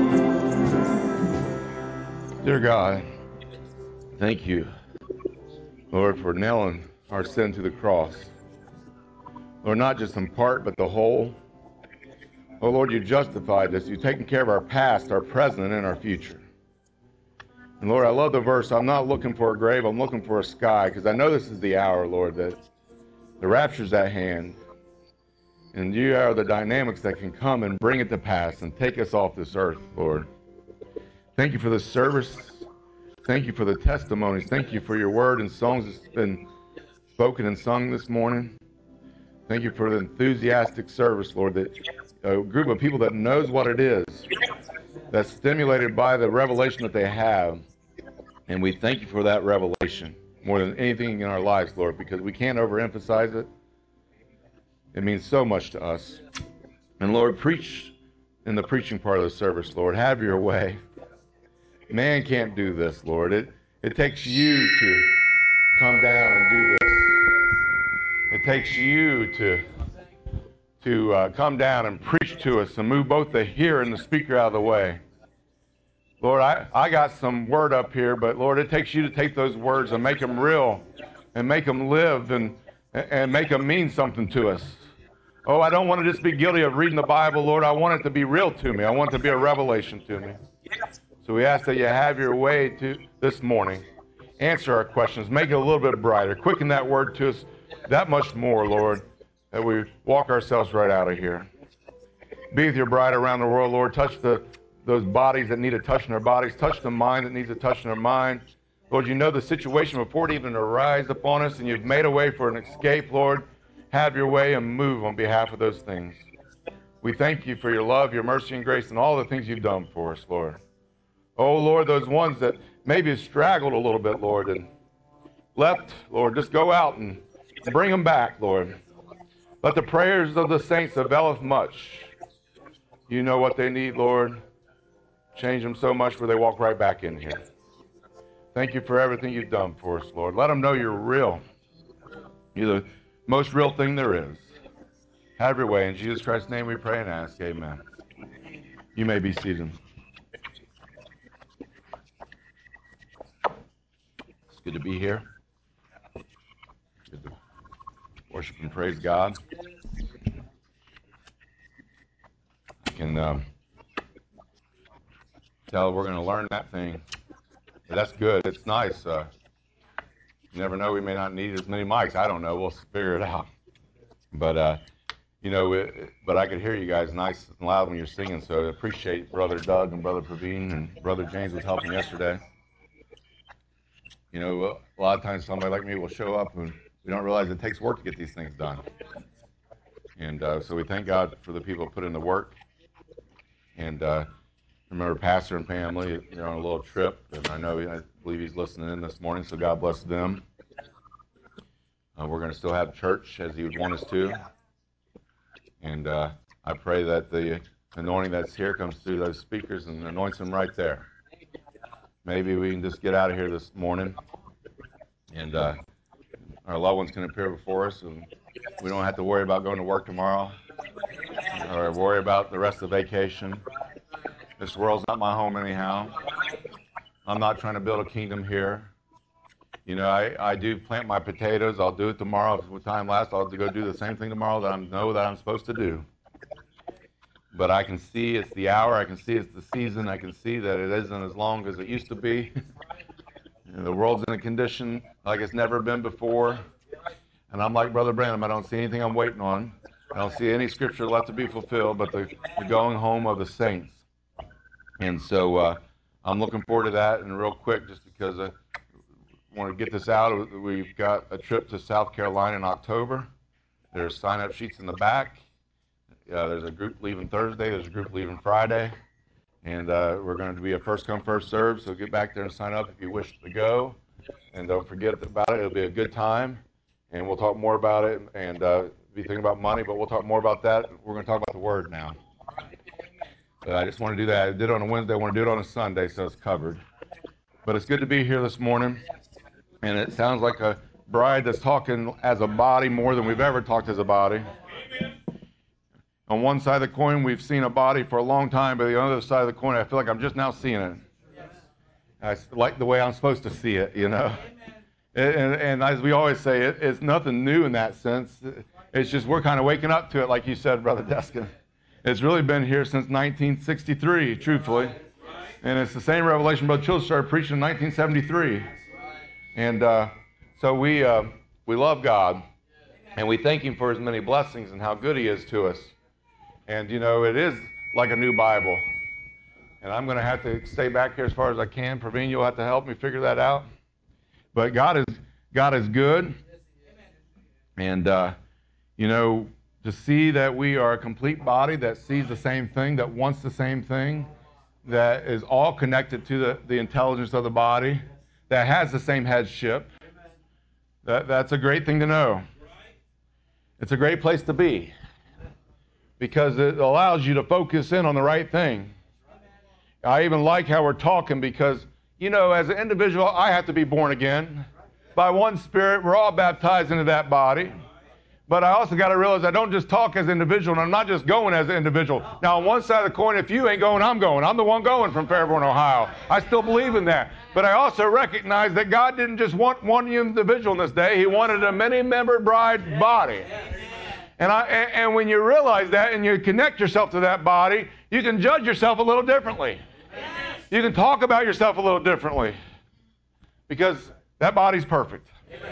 Dear God, thank you, Lord, for nailing our sin to the cross. Lord, not just in part, but the whole. Oh, Lord, you justified us. You've taken care of our past, our present, and our future. And Lord, I love the verse, I'm not looking for a grave, I'm looking for a sky, because I know this is the hour, Lord, that the rapture's at hand. And you are the dynamics that can come and bring it to pass and take us off this earth, Lord. Thank you for this service. Thank you for the testimonies. Thank you for your word and songs that's been spoken and sung this morning. Thank you for the enthusiastic service, Lord, that a group of people that knows what it is, that's stimulated by the revelation that they have. And we thank you for that revelation more than anything in our lives, Lord, because we can't overemphasize it. It means so much to us. And Lord, preach in the preaching part of the service, Lord. Have your way. Man can't do this, Lord. It takes you to come down and do this. It takes you to come down and preach to us and move both the hearer and the speaker out of the way. Lord, I got some word up here, but Lord, it takes you to take those words and make them real and make them live and make them mean something to us. Oh, I don't want to just be guilty of reading the Bible, Lord. I want it to be real to me. I want it to be a revelation to me. So we ask that you have your way to this morning. Answer our questions. Make it a little bit brighter. Quicken that word to us that much more, Lord, that we walk ourselves right out of here. Be with your bride around the world, Lord. Touch those bodies that need a touch in their bodies. Touch the mind that needs a touch in their mind. Lord, you know the situation before it even arrives upon us, and you've made a way for an escape, Lord. Have your way and move on behalf of those things. We thank you for your love, your mercy, and grace, and all the things you've done for us, Lord. Oh, Lord, those ones that maybe have straggled a little bit, Lord, and left, Lord, just go out and bring them back, Lord. Let the prayers of the saints availeth much. You know what they need, Lord. Change them so much where they walk right back in here. Thank you for everything you've done for us, Lord. Let them know you're real. You're the most real thing there is. Have your way. In Jesus Christ's name we pray and ask. Amen. You may be seated. It's good to be here. Good to worship and praise God. I can tell we're going to learn that thing. But that's good. It's nice. You never know. We may not need as many mics. I don't know. We'll figure it out. But, but I could hear you guys nice and loud when you're singing, so I appreciate Brother Doug and Brother Praveen and Brother James was helping yesterday. You know, a lot of times somebody like me will show up and we don't realize it takes work to get these things done. And so we thank God for the people who put in the work. And remember Pastor and family, they're on a little trip, and I believe he's listening in this morning, so God bless them. We're going to still have church as he would want us to. And I pray that the anointing that's here comes through those speakers and anoints them right there. Maybe we can just get out of here this morning and our loved ones can appear before us and we don't have to worry about going to work tomorrow or worry about the rest of the vacation. This world's not my home anyhow. I'm not trying to build a kingdom here. You know, I do plant my potatoes. I'll do it tomorrow. If time lasts, I'll go do the same thing tomorrow that I know that I'm supposed to do. But I can see it's the hour. I can see it's the season. I can see that it isn't as long as it used to be. And the world's in a condition like it's never been before. And I'm like Brother Branham. I don't see anything I'm waiting on. I don't see any scripture left to be fulfilled but the going home of the saints. And so I'm looking forward to that. And real quick, just because I want to get this out, we've got a trip to South Carolina in October. There's sign-up sheets in the back. There's a group leaving Thursday. There's a group leaving Friday. And we're going to be a first-come, first-served, so get back there and sign up if you wish to go. And don't forget about it. It'll be a good time. And we'll talk more about it and be thinking about money, but we'll talk more about that. We're going to talk about the Word now. But I just want to do that. I did it on a Wednesday. I want to do it on a Sunday, so it's covered. But it's good to be here this morning. And it sounds like a bride that's talking as a body more than we've ever talked as a body. On one side of the coin, we've seen a body for a long time, but the other side of the coin, I feel like I'm just now seeing it. I like the way I'm supposed to see it, you know. And as we always say, it's nothing new in that sense. It's just we're kind of waking up to it, like you said, Brother Deskin. It's really been here since 1963, truthfully. And it's the same revelation Brother Childers started preaching in 1973. And so we love God, and we thank Him for His many blessings and how good He is to us. And, you know, it is like a new Bible. And I'm going to have to stay back here as far as I can. Praveen, you'll have to help me figure that out. But God is good. And, you know, to see that we are a complete body that sees the same thing, that wants the same thing, that is all connected to the intelligence of the body, that has the same headship, that's a great thing to know. It's a great place to be because it allows you to focus in on the right thing. I even like how we're talking because, you know, as an individual, I have to be born again. By one Spirit, we're all baptized into that body. But I also got to realize I don't just talk as an individual, and I'm not just going as an individual. Now, on one side of the coin, if you ain't going, I'm going. I'm the one going from Fairborn, Ohio. I still believe in that. But I also recognize that God didn't just want one individual in this day. He wanted a many-membered bride body. And when you realize that and you connect yourself to that body, you can judge yourself a little differently. You can talk about yourself a little differently. Because that body's perfect.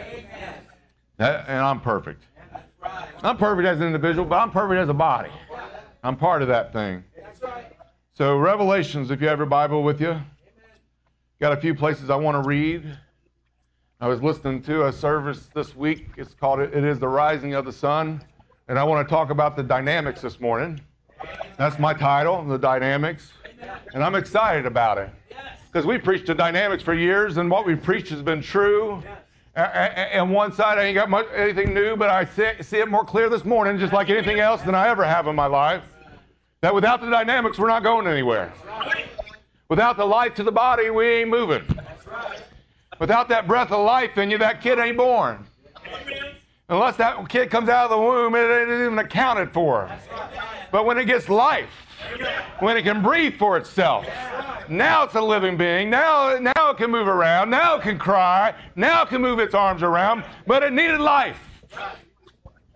And I'm perfect. I'm perfect as an individual, but I'm perfect as a body. I'm part of that thing. So Revelations, if you have your Bible with you, got a few places I want to read. I was listening to a service this week. It's called It is the Rising of the Sun. And I want to talk about the dynamics this morning. That's my title, the dynamics. And I'm excited about it. Because we preached the dynamics for years, and what we've preached has been true. And one side, I ain't got anything new, but I see it more clear this morning, just like anything else than I ever have in my life, that without the dynamics, we're not going anywhere. Without the life to the body, we ain't moving. Without that breath of life in you, that kid ain't born. Unless that kid comes out of the womb, it ain't even accounted for. But when it gets life, when it can breathe for itself, now it's a living being. Now it can move around. Now it can cry. Now it can move its arms around. But it needed life.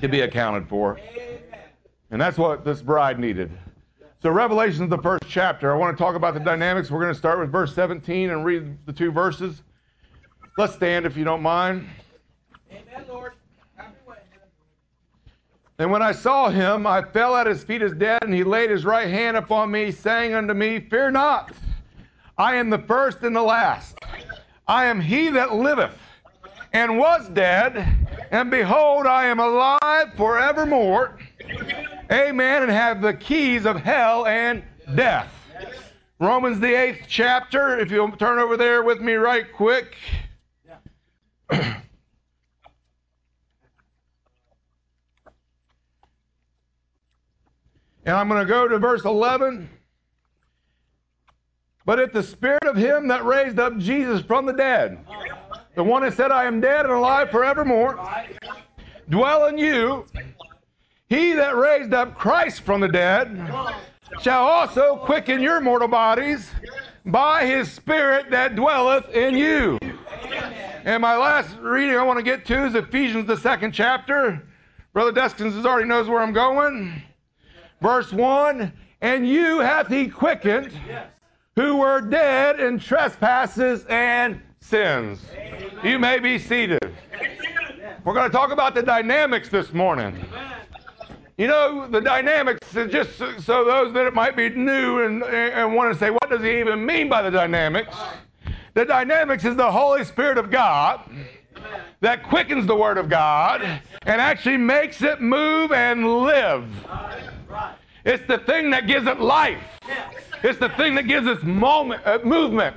to be accounted for. And that's what this bride needed. So Revelation is the first chapter. I want to talk about the dynamics. We're going to start with verse 17 and read the 2 verses. Let's stand if you don't mind. Amen, Lord. Have your way. And when I saw him, I fell at his feet as dead, and he laid his right hand upon me, saying unto me, Fear not, I am the first and the last. I am he that liveth, and was dead, and behold, I am alive forevermore. Amen, and have the keys of hell and death. Romans the 8th chapter, if you'll turn over there with me right quick. And I'm going to go to verse 11. But if the spirit of him that raised up Jesus from the dead, the one that said, I am dead and alive forevermore, dwell in you, he that raised up Christ from the dead shall also quicken your mortal bodies by his spirit that dwelleth in you. And my last reading I want to get to is Ephesians the 2nd chapter. Brother Deskins already knows where I'm going. Verse 1, and you hath he quickened, who were dead in trespasses and sins. You may be seated. We're going to talk about the dynamics this morning. You know, the dynamics, just so those that might be new and want to say, what does he even mean by the dynamics? The dynamics is the Holy Spirit of God that quickens the Word of God and actually makes it move and live. It's the thing that gives it life. It's the thing that gives it movement.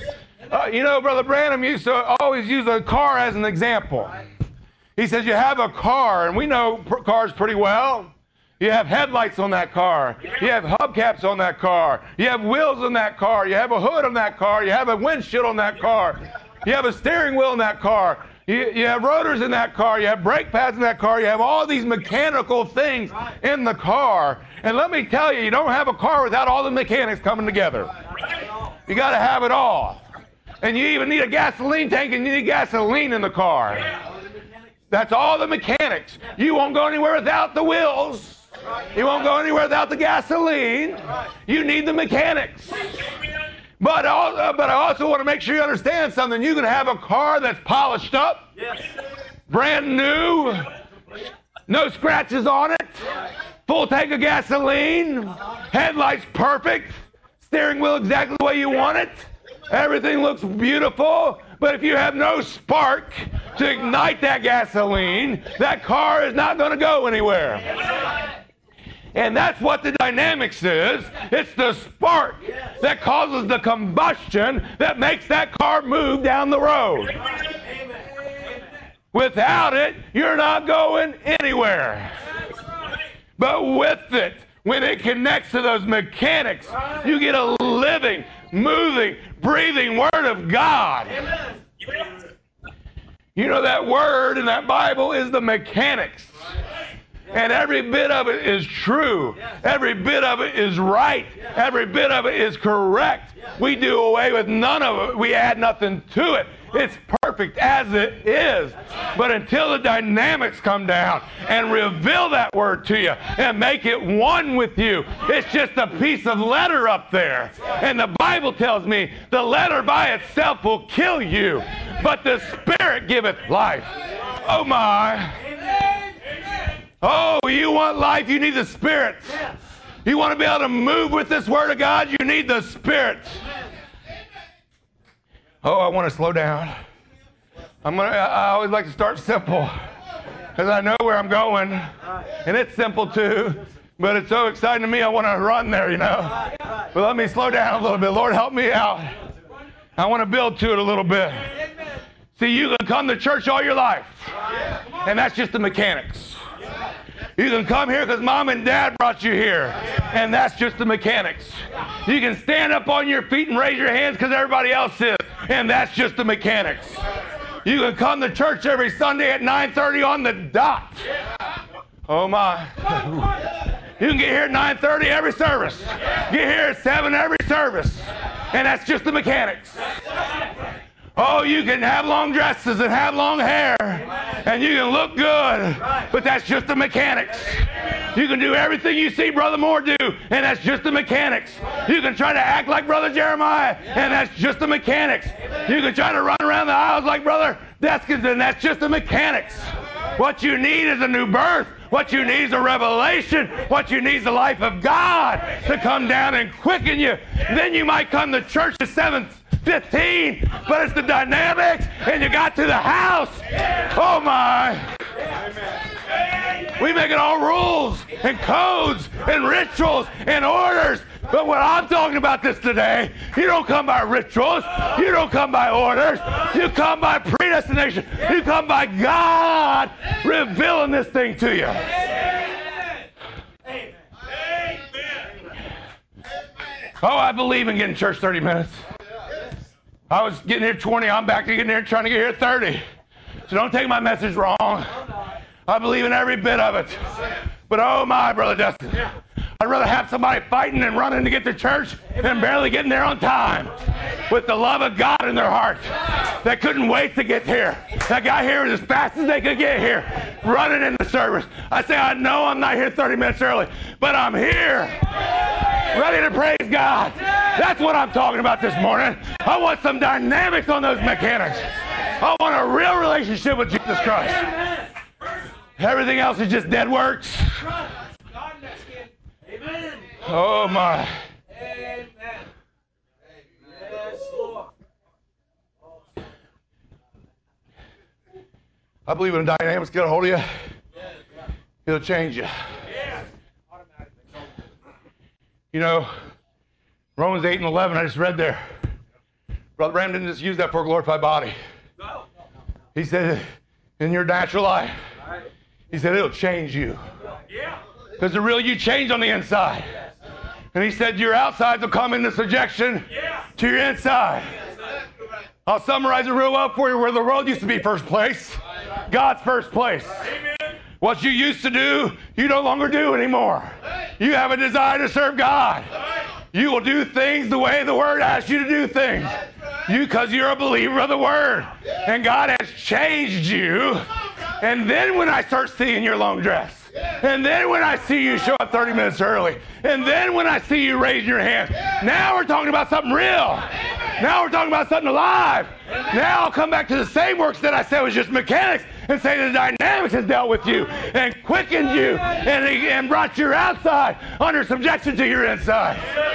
You know, Brother Branham used to always use a car as an example. He says you have a car, and we know cars pretty well. You have headlights on that car. You have hubcaps on that car. You have wheels on that car. You have a hood on that car. You have a windshield on that car. You have a steering wheel in that car. You have rotors in that car. You have brake pads in that car. You have all these mechanical things in the car. And let me tell you, you don't have a car without all the mechanics coming together. You got to have it all. And you even need a gasoline tank, and you need gasoline in the car. That's all the mechanics. You won't go anywhere without the wheels. You won't go anywhere without the gasoline. You need the mechanics. But I also want to make sure you understand something. You can have a car that's polished up, brand new, no scratches on it, full tank of gasoline, headlights perfect, steering wheel exactly the way you want it. Everything looks beautiful. But if you have no spark to ignite that gasoline, that car is not going to go anywhere. And that's what the dynamics is. It's the spark that causes the combustion that makes that car move down the road. Without it, you're not going anywhere. But with it, when it connects to those mechanics, you get a living, moving, breathing Word of God. You know, that Word in that Bible is the mechanics. And every bit of it is true. Every bit of it is right. Every bit of it is correct. We do away with none of it. We add nothing to it. It's perfect as it is. But until the dynamics come down and reveal that word to you and make it one with you, it's just a piece of letter up there. And the Bible tells me the letter by itself will kill you, but the Spirit giveth life. Oh my. Oh, you want life, you need the Spirit. You want to be able to move with this Word of God, you need the Spirit. Oh, I want to slow down. I always like to start simple because I know where I'm going. And it's simple too, but it's so exciting to me I want to run there, you know. But let me slow down a little bit. Lord, help me out. I want to build to it a little bit. See, you can come to church all your life, and that's just the mechanics. You can come here because mom and dad brought you here, and that's just the mechanics. You can stand up on your feet and raise your hands because everybody else is, and that's just the mechanics. You can come to church every Sunday at 9:30 on the dot. Oh my. You can get here at 9:30 every service. Get here at 7 every service, and that's just the mechanics. Oh, you can have long dresses and have long hair, and you can look good, but that's just the mechanics. You can do everything you see Brother Moore do, and that's just the mechanics. You can try to act like Brother Jeremiah, and that's just the mechanics. You can try to run around the aisles like Brother Deskins, and that's just the mechanics. What you need is a new birth. What you need is a revelation. What you need is the life of God to come down and quicken you. Then you might come to church at 7:15, but it's the dynamics, and you got to the house. Oh my. We make it all rules and codes and rituals and orders. But what I'm talking about this today, you don't come by rituals. You don't come by orders. You come by predestination. You come by God revealing this thing to you. Oh, I believe in getting church 30 minutes. I was getting here 20. I'm back to getting here trying to get here 30. So don't take my message wrong. I believe in every bit of it. But oh my, Brother Dustin, I'd rather have somebody fighting and running to get to church than barely getting there on time with the love of God in their heart that couldn't wait to get here. That got here as fast as they could get here, running in the service. I say, I know I'm not here 30 minutes early, but I'm here, ready to praise God. That's what I'm talking about this morning. I want some dynamics on those mechanics. I want a real relationship with Jesus Christ. Everything else is just dead works. Oh my. Amen. Yes, Lord. I believe when dynamics get a hold of you, it'll change you. You know, Romans 8 and 11, I just read there. Brother Bram didn't just use that for a glorified body. He said, in your natural life, he said, it'll change you. Because the real you changed on the inside. And he said, your outsides will come into subjection to your inside. I'll summarize it real well for you. Where the world used to be first place, God's first place. What you used to do, you no longer do anymore. You have a desire to serve God. You will do things the way the Word asks you to do things. Because you're a believer of the Word. And God has changed you. And then when I start seeing your long dress, and then when I see you show up 30 minutes early, and then when I see you raise your hand, now we're talking about something real. Now we're talking about something alive. Now I'll come back to the same works that I said was just mechanics and say the dynamics has dealt with you and quickened you and brought your outside under subjection to your inside.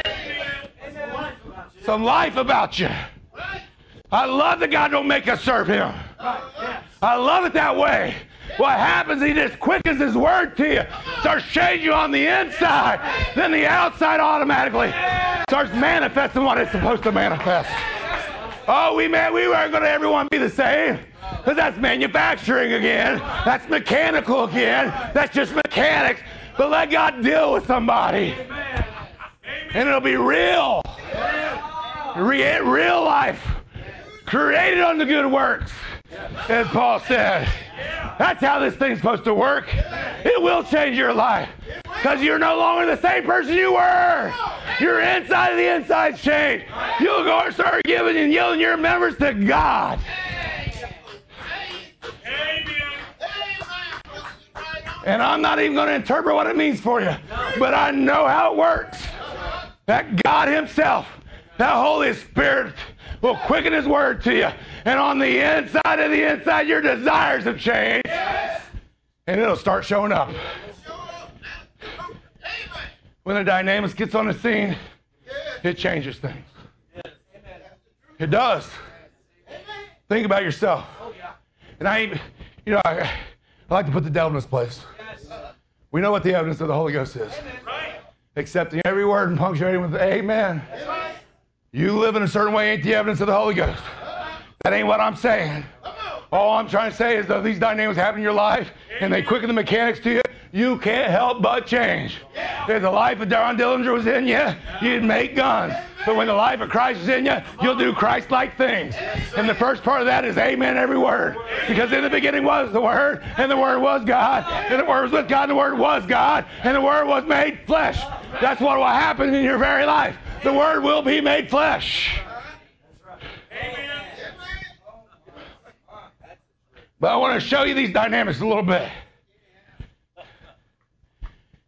Some life about you. I love that God don't make us serve Him. I love it that way. What happens, He just quickens His word to you. Starts changing you on the inside. Then the outside automatically starts manifesting what it's supposed to manifest. Oh, we weren't going to everyone be the same. Because that's manufacturing again. That's mechanical again. That's just mechanics. But let God deal with somebody. And it'll be real. Real life. Created unto good works, as Paul said. That's how this thing's supposed to work. It will change your life because you're no longer the same person you were. Your inside of the inside's changed. You'll go and start giving and yielding your members to God. And I'm not even going to interpret what it means for you, but I know how it works. That God Himself, that Holy Spirit, will quicken His word to you. And on the inside of the inside, your desires have changed. And it'll start showing up. When the dynamics gets on the scene, it changes things. It does. Think about yourself. And I like to put the devil in his place. We know what the evidence of the Holy Ghost is. Accepting every word and punctuating with amen. You live in a certain way ain't the evidence of the Holy Ghost. That ain't what I'm saying. All I'm trying to say is that these dynamics happen in your life and they quicken the mechanics to you, you can't help but change. If the life of John Dillinger was in you, you'd make guns. But when the life of Christ is in you, you'll do Christ-like things. And the first part of that is amen every word. Because in the beginning was the Word, and the Word was God, and the Word was with God, and the Word was God, and the Word was made flesh. That's what will happen in your very life. The Word will be made flesh. But I want to show you these dynamics a little bit.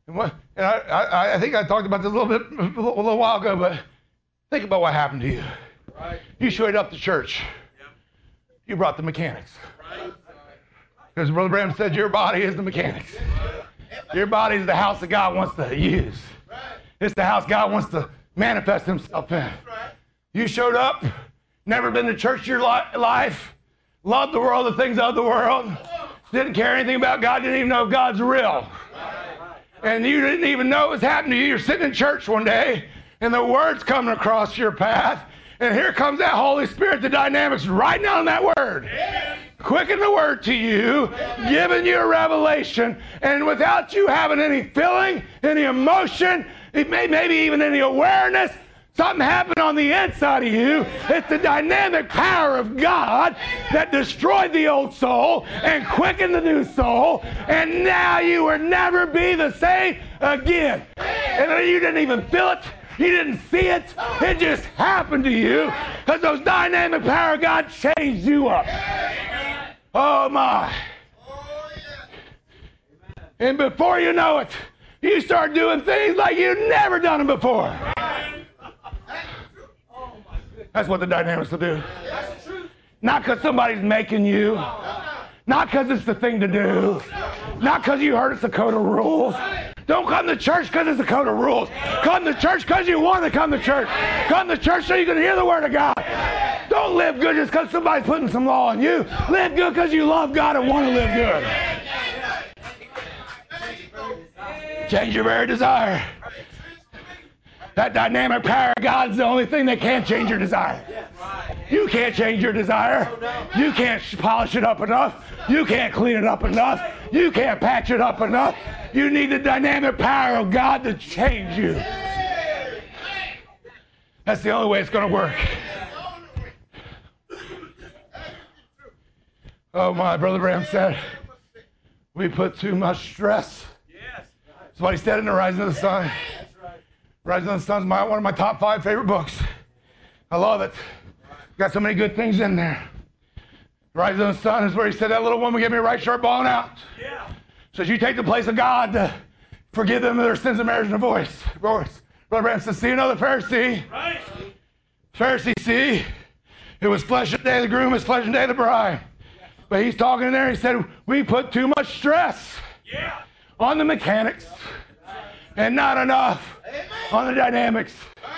And I think I talked about this a little while ago, but think about what happened to you. Right. You showed up to church. Yep. You brought the mechanics. Right. Because Brother Branham said your body is the mechanics. Your body is the house that God wants to use. It's the house God wants to manifest himself in. You showed up, never been to church your life, loved the world, the things of the world, didn't care anything about God, didn't even know if God's real. And you didn't even know it was happening to you. You're sitting in church one day, and the word's coming across your path, and here comes that Holy Spirit, the dynamics right now in that word. Quicken the word to you, giving you a revelation, and without you having any feeling, any emotion, maybe even any awareness, something happened on the inside of you. It's the dynamic power of God that destroyed the old soul and quickened the new soul, and now you will never be the same again. And you didn't even feel it. You didn't see it. It just happened to you because those dynamic power of God changed you up. Oh, my. And before you know it, you start doing things like you've never done them before. That's what the dynamics will do. Not because somebody's making you. Not because it's the thing to do. Not because you heard it's a code of rules. Don't come to church because it's a code of rules. Come to church because you want to come to church. Come to church so you can hear the word of God. Don't live good just because somebody's putting some law on you. Live good because you love God and want to live good. Change your very desire. That dynamic power of God is the only thing that can change your desire. You can't change your desire. You can't polish it up enough. You can't clean it up enough. You can't patch it up enough. You need the dynamic power of God to change you. That's the only way it's going to work. Oh, my Brother Branham said, we put too much stress. That's what he said in The Rising of the Sun. Rising of the Sun is one of my top 5 favorite books. I love it. Got so many good things in there. Rising of the Sun is where he said, that little woman gave me a right sharp ball and out. Yeah. Says, you take the place of God to forgive them of their sins of marriage and divorce. Brother Branham says, see another Pharisee. Right. Pharisee, see, it was flesh and day of the groom, it's flesh and day of the bride. But he's talking in there, he said, we put too much stress on the mechanics and not enough on the dynamics.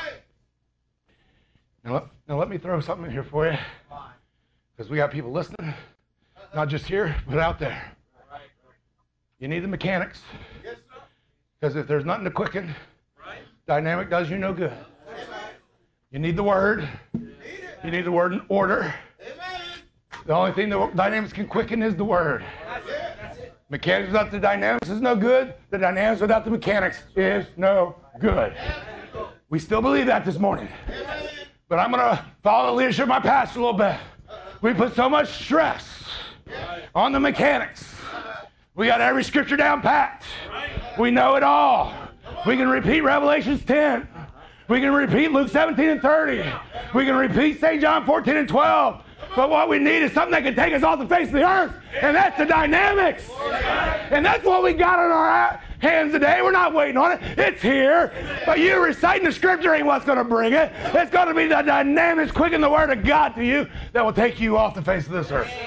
Now let me throw something in here for you, because we got people listening, not just here, but out there. You need the mechanics, because if there's nothing to quicken, dynamic does you no good. You need the word. You need the word in order. The only thing the dynamics can quicken is the word. Mechanics without the dynamics is no good. The dynamics without the mechanics is no good. We still believe that this morning. But I'm going to follow the leadership of my pastor a little bit. We put so much stress on the mechanics. We got every scripture down pat. We know it all. We can repeat Revelations 10. We can repeat Luke 17 and 30. We can repeat St. John 14 and 12. But what we need is something that can take us off the face of the earth, and that's the dynamics. And that's what we got in our hands today. We're not waiting on it. It's here. But you reciting the scripture ain't what's going to bring it. It's going to be the dynamics, quicken the word of God to you that will take you off the face of this earth.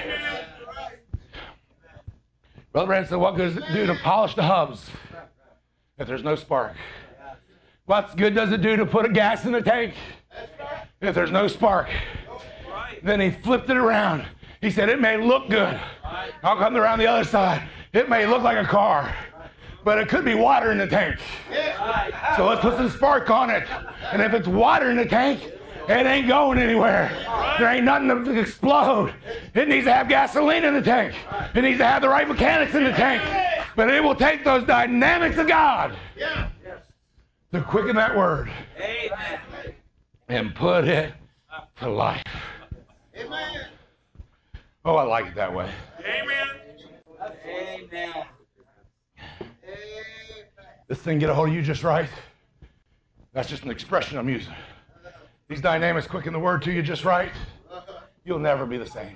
Brother Branham said, what good does it do to polish the hubs if there's no spark? What good does it do to put a gas in the tank if there's no spark? Then he flipped it around. He said, it may look good. I'll come around the other side. It may look like a car, but it could be water in the tank. So let's put some spark on it. And if it's water in the tank, it ain't going anywhere. There ain't nothing to explode. It needs to have gasoline in the tank. It needs to have the right mechanics in the tank. But it will take those dynamics of God to quicken that word and put it to life. Amen. Oh, I like it that way. Amen. Amen. This thing get a hold of you just right. That's just an expression I'm using. These dynamics quicken the word to you just right. You'll never be the same.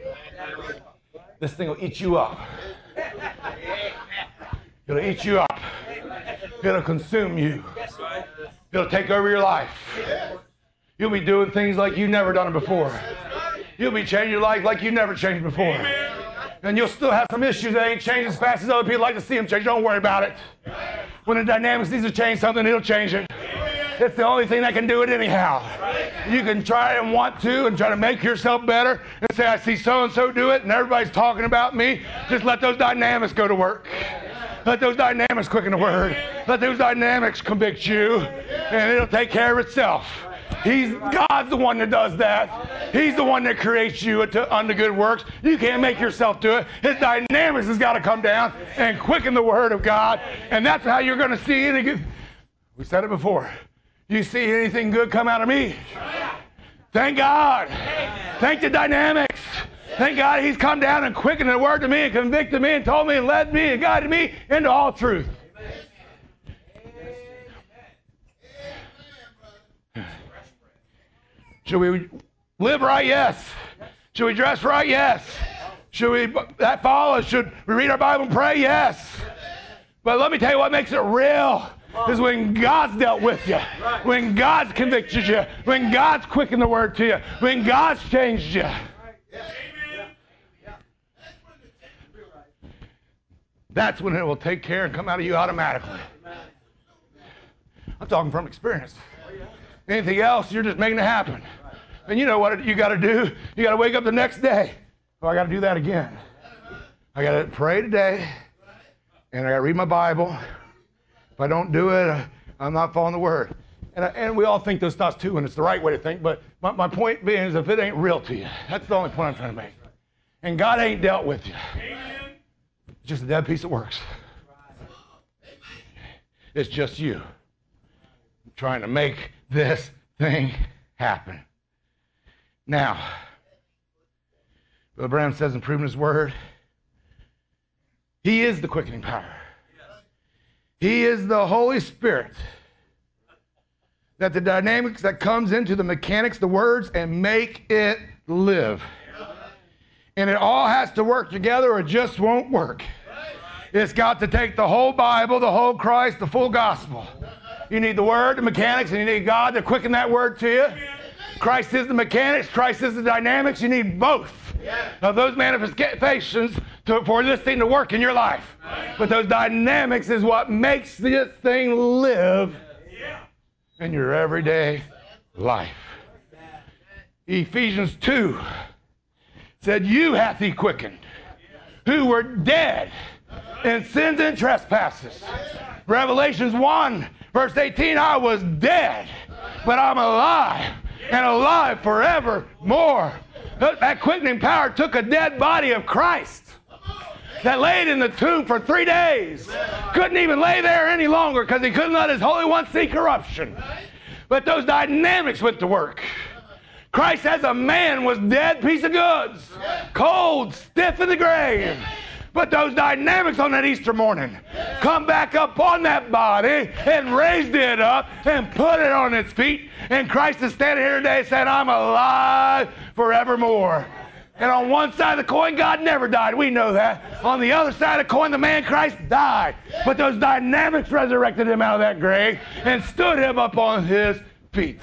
This thing will eat you up. It'll eat you up. It'll consume you. It'll take over your life. You'll be doing things like you've never done it before. You'll be changing your life like you never changed before. And you'll still have some issues that ain't changed as fast as other people like to see them change. Don't worry about it. When the dynamics needs to change something, it'll change it. It's the only thing that can do it anyhow. You can try and want to and try to make yourself better and say, I see so-and-so do it and everybody's talking about me. Just let those dynamics go to work. Let those dynamics quicken the word. Let those dynamics convict you, and it'll take care of itself. God's the one that does that. He's the one that creates you unto good works. You can't make yourself do it. His dynamics has got to come down and quicken the word of God, and that's how you're going to see it. We said it before. You see anything good come out of me? Thank God. Thank the dynamics. Thank God he's come down and quickened the word to me and convicted me and told me and led me and guided me into all truth. Should we live right? Yes. Should we dress right? Yes. Should we that follow? Should we read our Bible and pray? Yes. But let me tell you what makes it real is when God's dealt with you, when God's convicted you, when God's quickened the word to you, when God's changed you. That's when it will take care and come out of you automatically. I'm talking from experience. Anything else, you're just making it happen. And you know what you got to do? You got to wake up the next day. Oh, I got to do that again. I got to pray today, and I got to read my Bible. If I don't do it, I'm not following the word. And we all think those thoughts too, and it's the right way to think. But my point being is if it ain't real to you, that's the only point I'm trying to make. And God ain't dealt with you. It's just a dead piece of works. It's just you trying to make this thing happen. Now, Brother Branham says in proving his word, he is the quickening power. He is the Holy Spirit. That the dynamics that comes into the mechanics, the words, and make it live. And it all has to work together or it just won't work. It's got to take the whole Bible, the whole Christ, the full gospel. You need the word, the mechanics, and you need God to quicken that word to you. Christ is the mechanics, Christ is the dynamics. You need both of those manifestations for this thing to work in your life. But those dynamics is what makes this thing live in your everyday life. Ephesians 2 said, you hath he quickened, who were dead in sins and trespasses. Revelations 1, verse 18, I was dead, but I'm alive, and alive forevermore. That quickening power took a dead body of Christ that laid in the tomb for 3 days. Couldn't even lay there any longer because he couldn't let his Holy One see corruption. But those dynamics went to work. Christ as a man was dead piece of goods, cold, stiff in the grave. But those dynamics on that Easter morning come back up on that body and raised it up and put it on its feet. And Christ is standing here today saying, I'm alive forevermore. And on one side of the coin, God never died. We know that. On the other side of the coin, the man Christ died. But those dynamics resurrected him out of that grave and stood him up on his feet.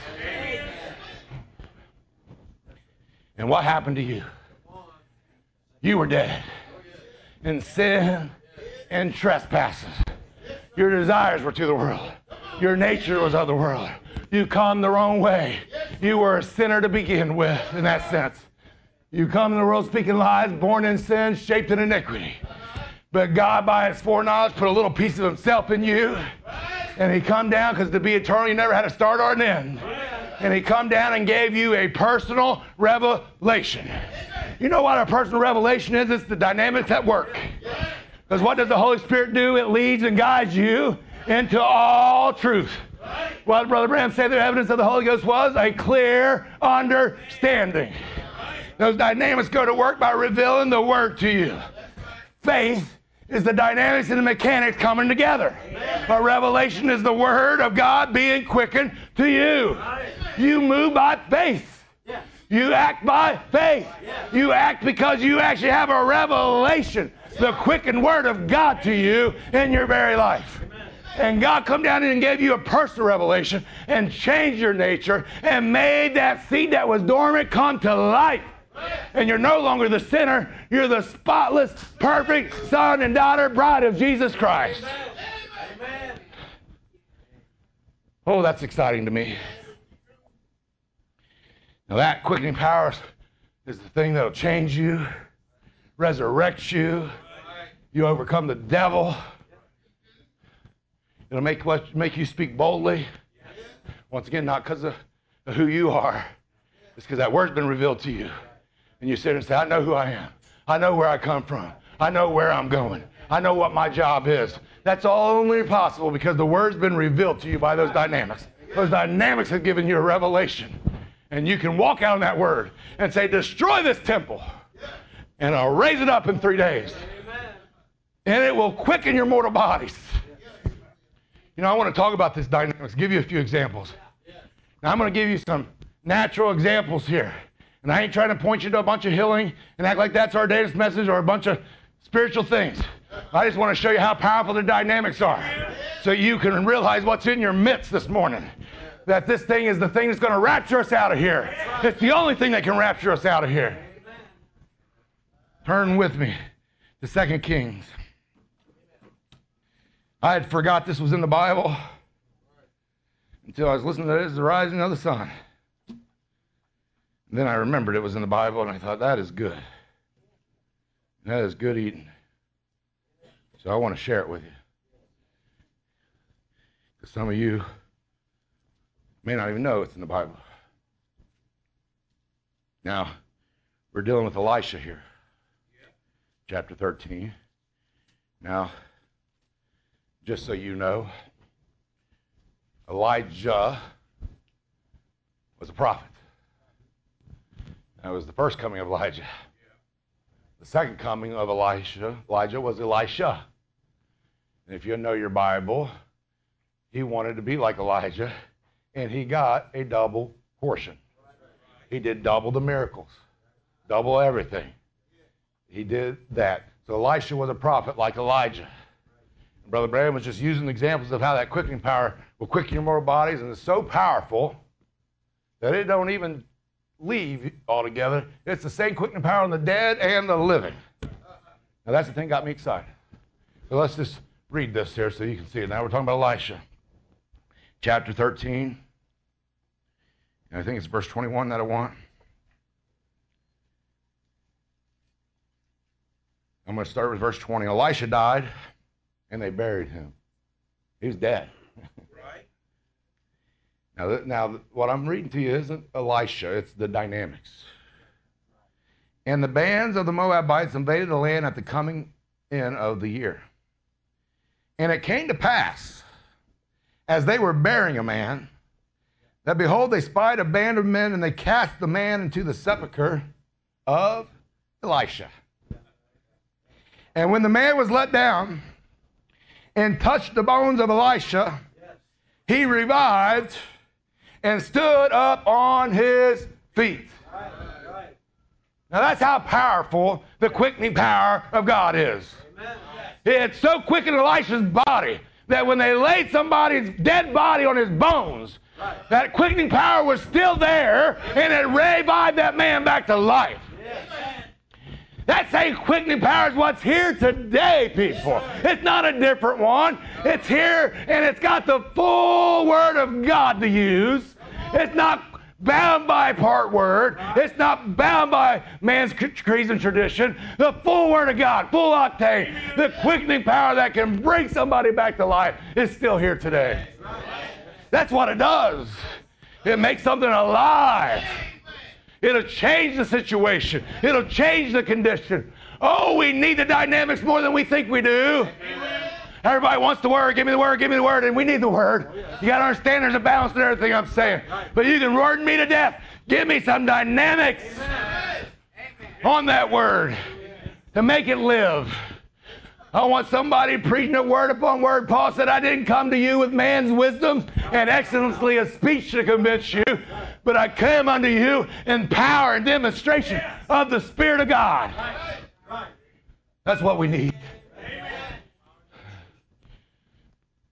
And what happened to you? You were dead in sin and trespasses. Your desires were to the world. Your nature was of the world. You come the wrong way. You were a sinner to begin with, in that sense. You come in the world speaking lies, born in sin, shaped in iniquity. But God, by his foreknowledge, put a little piece of himself in you. And he come down, because to be eternal, you never had a start or an end. And he come down and gave you a personal revelation. You know what a personal revelation is? It's the dynamics at work. Because what does the Holy Spirit do? It leads and guides you into all truth. What did Brother Branham say the evidence of the Holy Ghost was? A clear understanding. Those dynamics go to work by revealing the Word to you. Faith is the dynamics and the mechanics coming together. But revelation is the Word of God being quickened to you. You move by faith. You act by faith. You act because you actually have a revelation, the quickened Word of God to you in your very life. And God come down and gave you a personal revelation and changed your nature and made that seed that was dormant come to life. And you're no longer the sinner. You're the spotless, perfect son and daughter, bride of Jesus Christ. Amen. Oh, that's exciting to me. Now that quickening power is the thing that'll change you, resurrect you. You overcome the devil. It'll make you speak boldly. Once again, not because of who you are. It's because that word's been revealed to you. And you sit and say, I know who I am. I know where I come from. I know where I'm going. I know what my job is. That's all only possible because the word's been revealed to you by those dynamics. Those dynamics have given you a revelation. And you can walk out on that word and say, destroy this temple. And I'll raise it up in 3 days. And it will quicken your mortal bodies. You know, I want to talk about this dynamics, give you a few examples. Now, I'm going to give you some natural examples here. And I ain't trying to point you to a bunch of healing and act like that's our day's message or a bunch of spiritual things. I just want to show you how powerful the dynamics are so you can realize what's in your midst this morning. That this thing is the thing that's going to rapture us out of here. It's the only thing that can rapture us out of here. Turn with me to 2 Kings. I had forgot this was in the Bible until I was listening to this, the rising of the sun. And then I remembered it was in the Bible, and I thought, that is good. That is good eating. So I want to share it with you. Because some of you may not even know it's in the Bible. Now, we're dealing with Elisha here. Chapter 13. Now, just so you know, Elijah was a prophet. That was the first coming of Elijah. The second coming of Elijah was Elisha. And if you know your Bible, he wanted to be like Elijah, and he got a double portion. He did double the miracles, double everything. He did that. So Elisha was a prophet like Elijah. And Brother Branham was just using examples of how that quickening power will quicken your mortal bodies, and it's so powerful that it don't even leave altogether. It's the same quickening power on the dead and the living. Now that's the thing that got me excited. So let's just read this here so you can see it. Now we're talking about Elisha. Chapter 13. And I think it's verse 21 that I want. I'm going to start with verse 20. Elisha died, and they buried him. He was dead. Right. Now, what I'm reading to you isn't Elisha. It's the dynamics. And the bands of the Moabites invaded the land at the coming in of the year. And it came to pass, as they were burying a man, that behold, they spied a band of men, and they cast the man into the sepulchre of Elisha. And when the man was let down and touched the bones of Elisha, he revived and stood up on his feet. Now that's how powerful the quickening power of God is. It so quickened Elisha's body that when they laid somebody's dead body on his bones, that quickening power was still there, and it revived that man back to life. That same quickening power is what's here today, people. It's not a different one. It's here, and it's got the full Word of God to use. It's not bound by part word. It's not bound by man's creeds and tradition. The full Word of God, full octane, the quickening power that can bring somebody back to life is still here today. That's what it does. It makes something alive. It'll change the situation. It'll change the condition. Oh, we need the dynamics more than we think we do. Everybody wants the Word. Give me the Word. Give me the Word. And we need the Word. You got to understand there's a balance in everything I'm saying. But you can word me to death. Give me some dynamics on that Word to make it live. I want somebody preaching it word upon word. Paul said, I didn't come to you with man's wisdom and excellency of speech to convince you, but I came unto you in power and demonstration of the Spirit of God. That's what we need.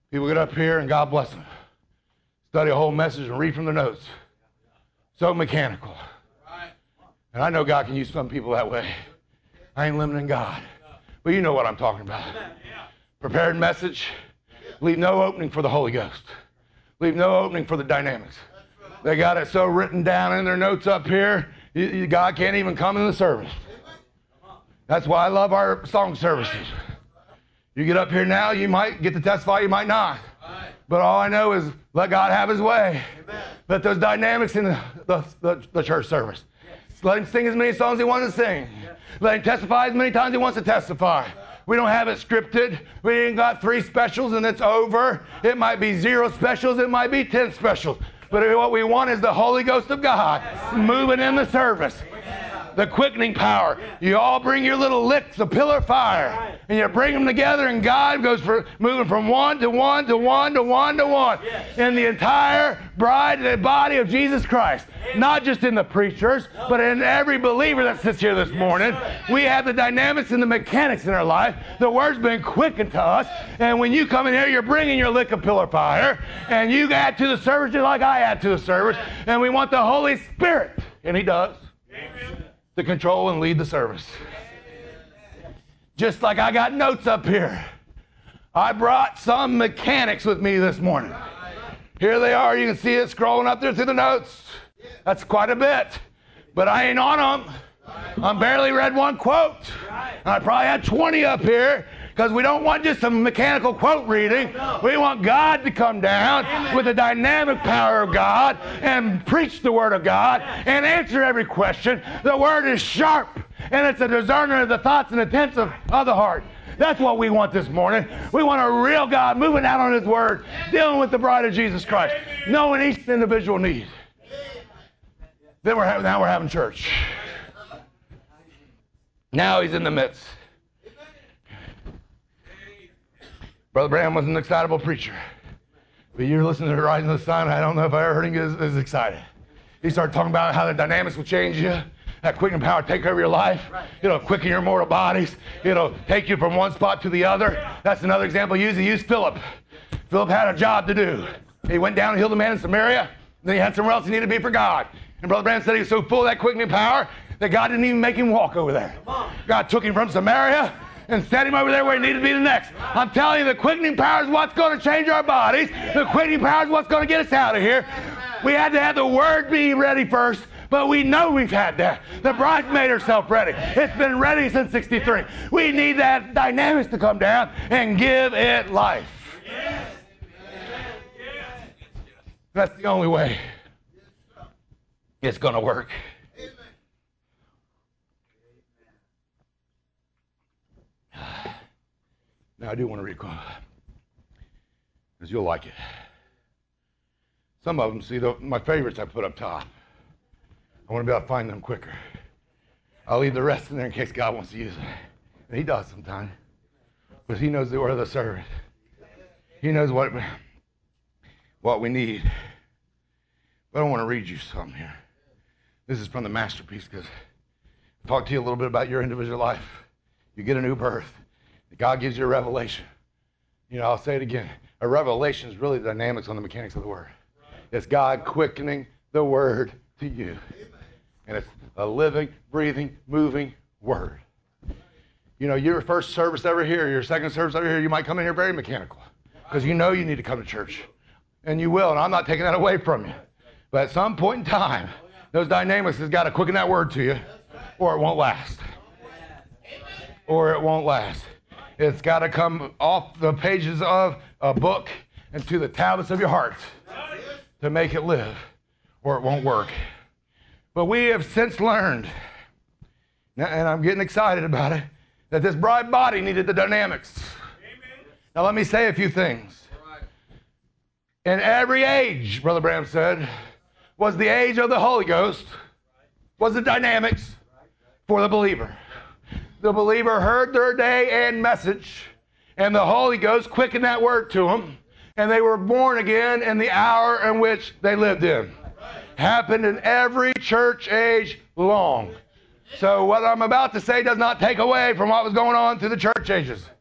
People get up here and God bless them. Study a whole message and read from the notes. So mechanical. And I know God can use some people that way. I ain't limiting God. But you know what I'm talking about. Prepared message. Leave no opening for the Holy Ghost. Leave no opening for the dynamics. They got it so written down in their notes up here, God can't even come in the service. That's why I love our song services. You get up here now, you might get to testify, you might not. But all I know is let God have his way. Let those dynamics in the church service. Let him sing as many songs as he wants to sing. Let him testify as many times as he wants to testify. We don't have it scripted. We ain't got 3 specials and it's over. It might be 0 specials. It might be 10 specials. But what we want is the Holy Ghost of God moving in the service. The quickening power. You all bring your little licks of pillar fire, and you bring them together, and God goes moving from one to one to one to one to one in the entire bride and body of Jesus Christ. Not just in the preachers, but in every believer that sits here this morning. We have the dynamics and the mechanics in our life. The Word's been quickened to us, and when you come in here, you're bringing your lick of pillar fire, and you add to the service just like I add to the service, and we want the Holy Spirit, and He does, to control and lead the service. Just like I got notes up here. I brought some mechanics with me this morning. Here they are. You can see it scrolling up there through the notes. That's quite a bit. But I ain't on them. I barely read one quote. I probably had 20 up here because we don't want just some mechanical quote reading. We want God to come down with the dynamic power of God and preach the Word of God and answer every question. The Word is sharp, and it's a discerner of the thoughts and intents of the heart. That's what we want this morning. We want a real God moving out on His Word, dealing with the bride of Jesus Christ, knowing each individual need. Now we're having church. Now He's in the midst. Brother Branham was an excitable preacher. But you're listening to the Rising of the Sun, I don't know if I ever heard him as excited. He started talking about how the dynamics will change you. That quickening power take over your life. It'll quicken your mortal bodies. It'll take you from one spot to the other. That's another example he used Philip. Philip had a job to do. He went down and healed a man in Samaria. Then he had somewhere else he needed to be for God. And Brother Branham said he was so full of that quickening power that God didn't even make him walk over there. God took him from Samaria and set him over there where he needed to be the next. I'm telling you, the quickening power is what's going to change our bodies. The quickening power is what's going to get us out of here. We had to have the Word be ready first, but we know we've had that. The bride made herself ready. It's been ready since 63. We need that dynamics to come down and give it life. That's the only way it's going to work. Now, I do want to read because you'll like it. Some of them, see, my favorites I put up top. I want to be able to find them quicker. I'll leave the rest in there in case God wants to use it. And He does sometimes. But He knows the order of the servant. He knows what we need. But I want to read you something here. This is from the Masterpiece because I'll talk to you a little bit about your individual life. You get a new birth. God gives you a revelation. You know, I'll say it again. A revelation is really the dynamics on the mechanics of the Word. It's God quickening the Word to you. And it's a living, breathing, moving Word. You know, your first service ever here, your second service ever here, you might come in here very mechanical because you know you need to come to church. And you will, and I'm not taking that away from you. But at some point in time, those dynamics has got to quicken that Word to you, or it won't last. Or it won't last. It's got to come off the pages of a book and to the tablets of your heart to make it live, or it won't work. But we have since learned, and I'm getting excited about it, that this bride body needed the dynamics. Now let me say a few things. In every age, Brother Branham said, was the age of the Holy Ghost, was the dynamics for the believer. The believer heard their day and message, and the Holy Ghost quickened that word to them, and they were born again in the hour in which they lived in. Happened in every church age long. So what I'm about to say does not take away from what was going on through the church ages.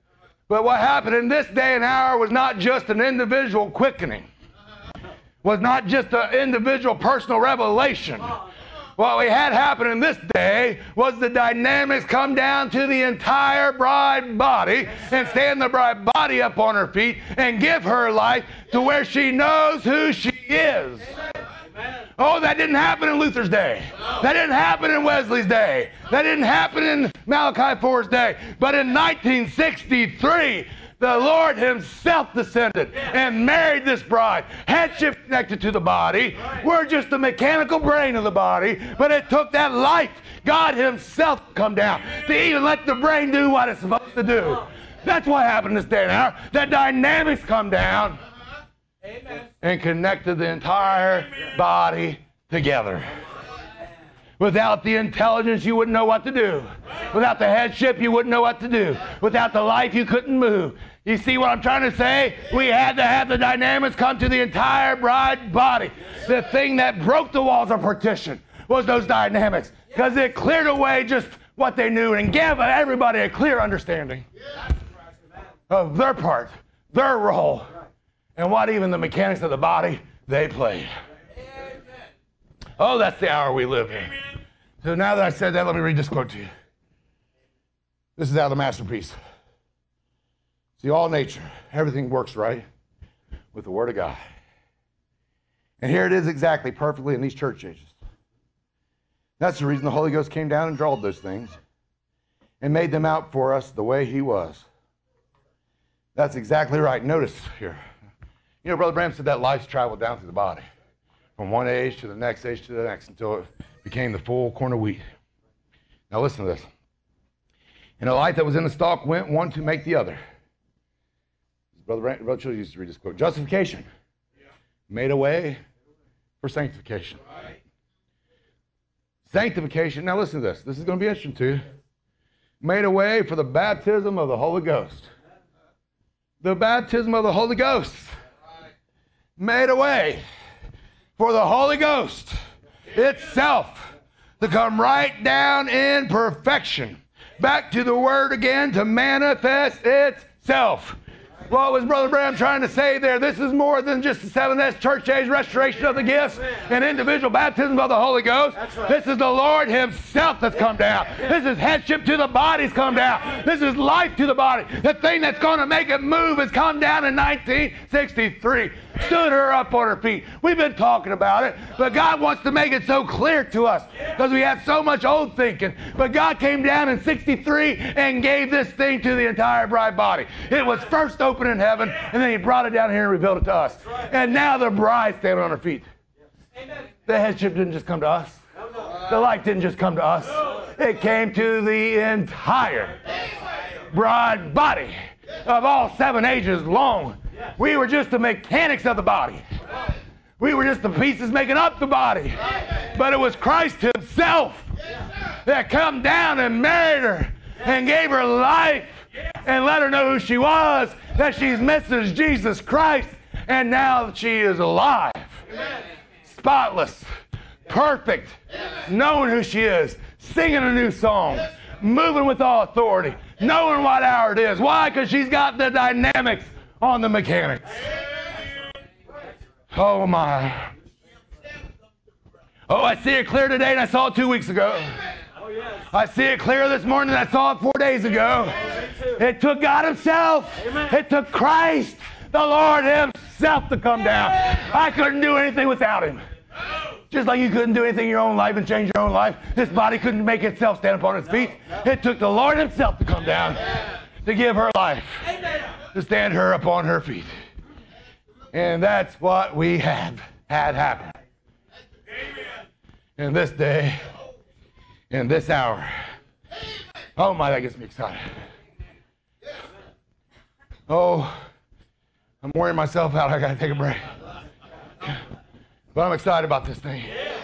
But what happened in this day and hour was not just an individual quickening, was not just an individual personal revelation. What we had happen in this day was the dynamics come down to the entire bride body and stand the bride body up on her feet and give her life to where she knows who she is. Oh, that didn't happen in Luther's day. That didn't happen in Wesley's day. That didn't happen in Malachi IV's day. But in 1963, the Lord himself descended and married this bride. Headship connected to the body. We're just the mechanical brain of the body, but it took that life, God himself, come down to even let the brain do what it's supposed to do. That's what happened this day and hour. That dynamics come down and connected the entire body together. Without the intelligence, you wouldn't know what to do. Without the headship, you wouldn't know what to do. Without the life, you couldn't move. You see what I'm trying to say? We had to have the dynamics come to the entire bride body. The thing that broke the walls of partition was those dynamics, because it cleared away just what they knew and gave everybody a clear understanding of their part, their role, and what even the mechanics of the body they played. Oh, that's the hour we live in. So now that I said that, let me read this quote to you. This is out of the masterpiece. See, all nature, everything works right with the Word of God. And here it is exactly, perfectly in these church ages. That's the reason the Holy Ghost came down and drawed those things and made them out for us the way He was. That's exactly right. Notice here. You know, Brother Branham said that life's traveled down through the body, from one age to the next age to the next, until it became the full corn of wheat. Now listen to this. And the life that was in the stalk went one to make the other. Brother Children used to read this quote. Justification made a way for sanctification. Sanctification, now listen to this. This is going to be interesting to you. Made a way for the baptism of the Holy Ghost. The baptism of the Holy Ghost made a way for the Holy Ghost itself to come right down in perfection. Back to the Word again to manifest itself. What was Brother Branham trying to say there? This is more than just the 7S church age restoration of the gifts and individual baptism of the Holy Ghost. Right. This is the Lord himself that's come down. This is headship to the body's come down. This is life to the body. The thing that's going to make it move has come down in 1963. Stood her up on her feet. We've been talking about it, but God wants to make it so clear to us because we have so much old thinking. But God came down in 63 and gave this thing to the entire bride body. It was first open in heaven, and then he brought it down here and revealed it to us. And now the bride's standing on her feet. The headship didn't just come to us. The light didn't just come to us. It came to the entire bride body of all 7 ages long. We were just the mechanics of the body. We were just the pieces making up the body. But it was Christ himself that come down and married her and gave her life and let her know who she was, that she's Mrs. Jesus Christ, and now she is alive. Spotless, perfect, knowing who she is, singing a new song, moving with all authority, knowing what hour it is. Why? Because she's got the dynamics on the mechanics. Oh my. Oh, I see it clear today and I saw it 2 weeks ago. I see it clear this morning and I saw it 4 days ago. It took God himself. It took Christ, the Lord himself, to come down. I couldn't do anything without him. Just like you couldn't do anything in your own life and change your own life, this body couldn't make itself stand upon its feet. It took the Lord himself to come down to give her life, to stand her upon her feet. And that's what we have had happen. In this day, in this hour. Oh my, that gets me excited. Oh, I'm wearing myself out. I got to take a break. But I'm excited about this thing.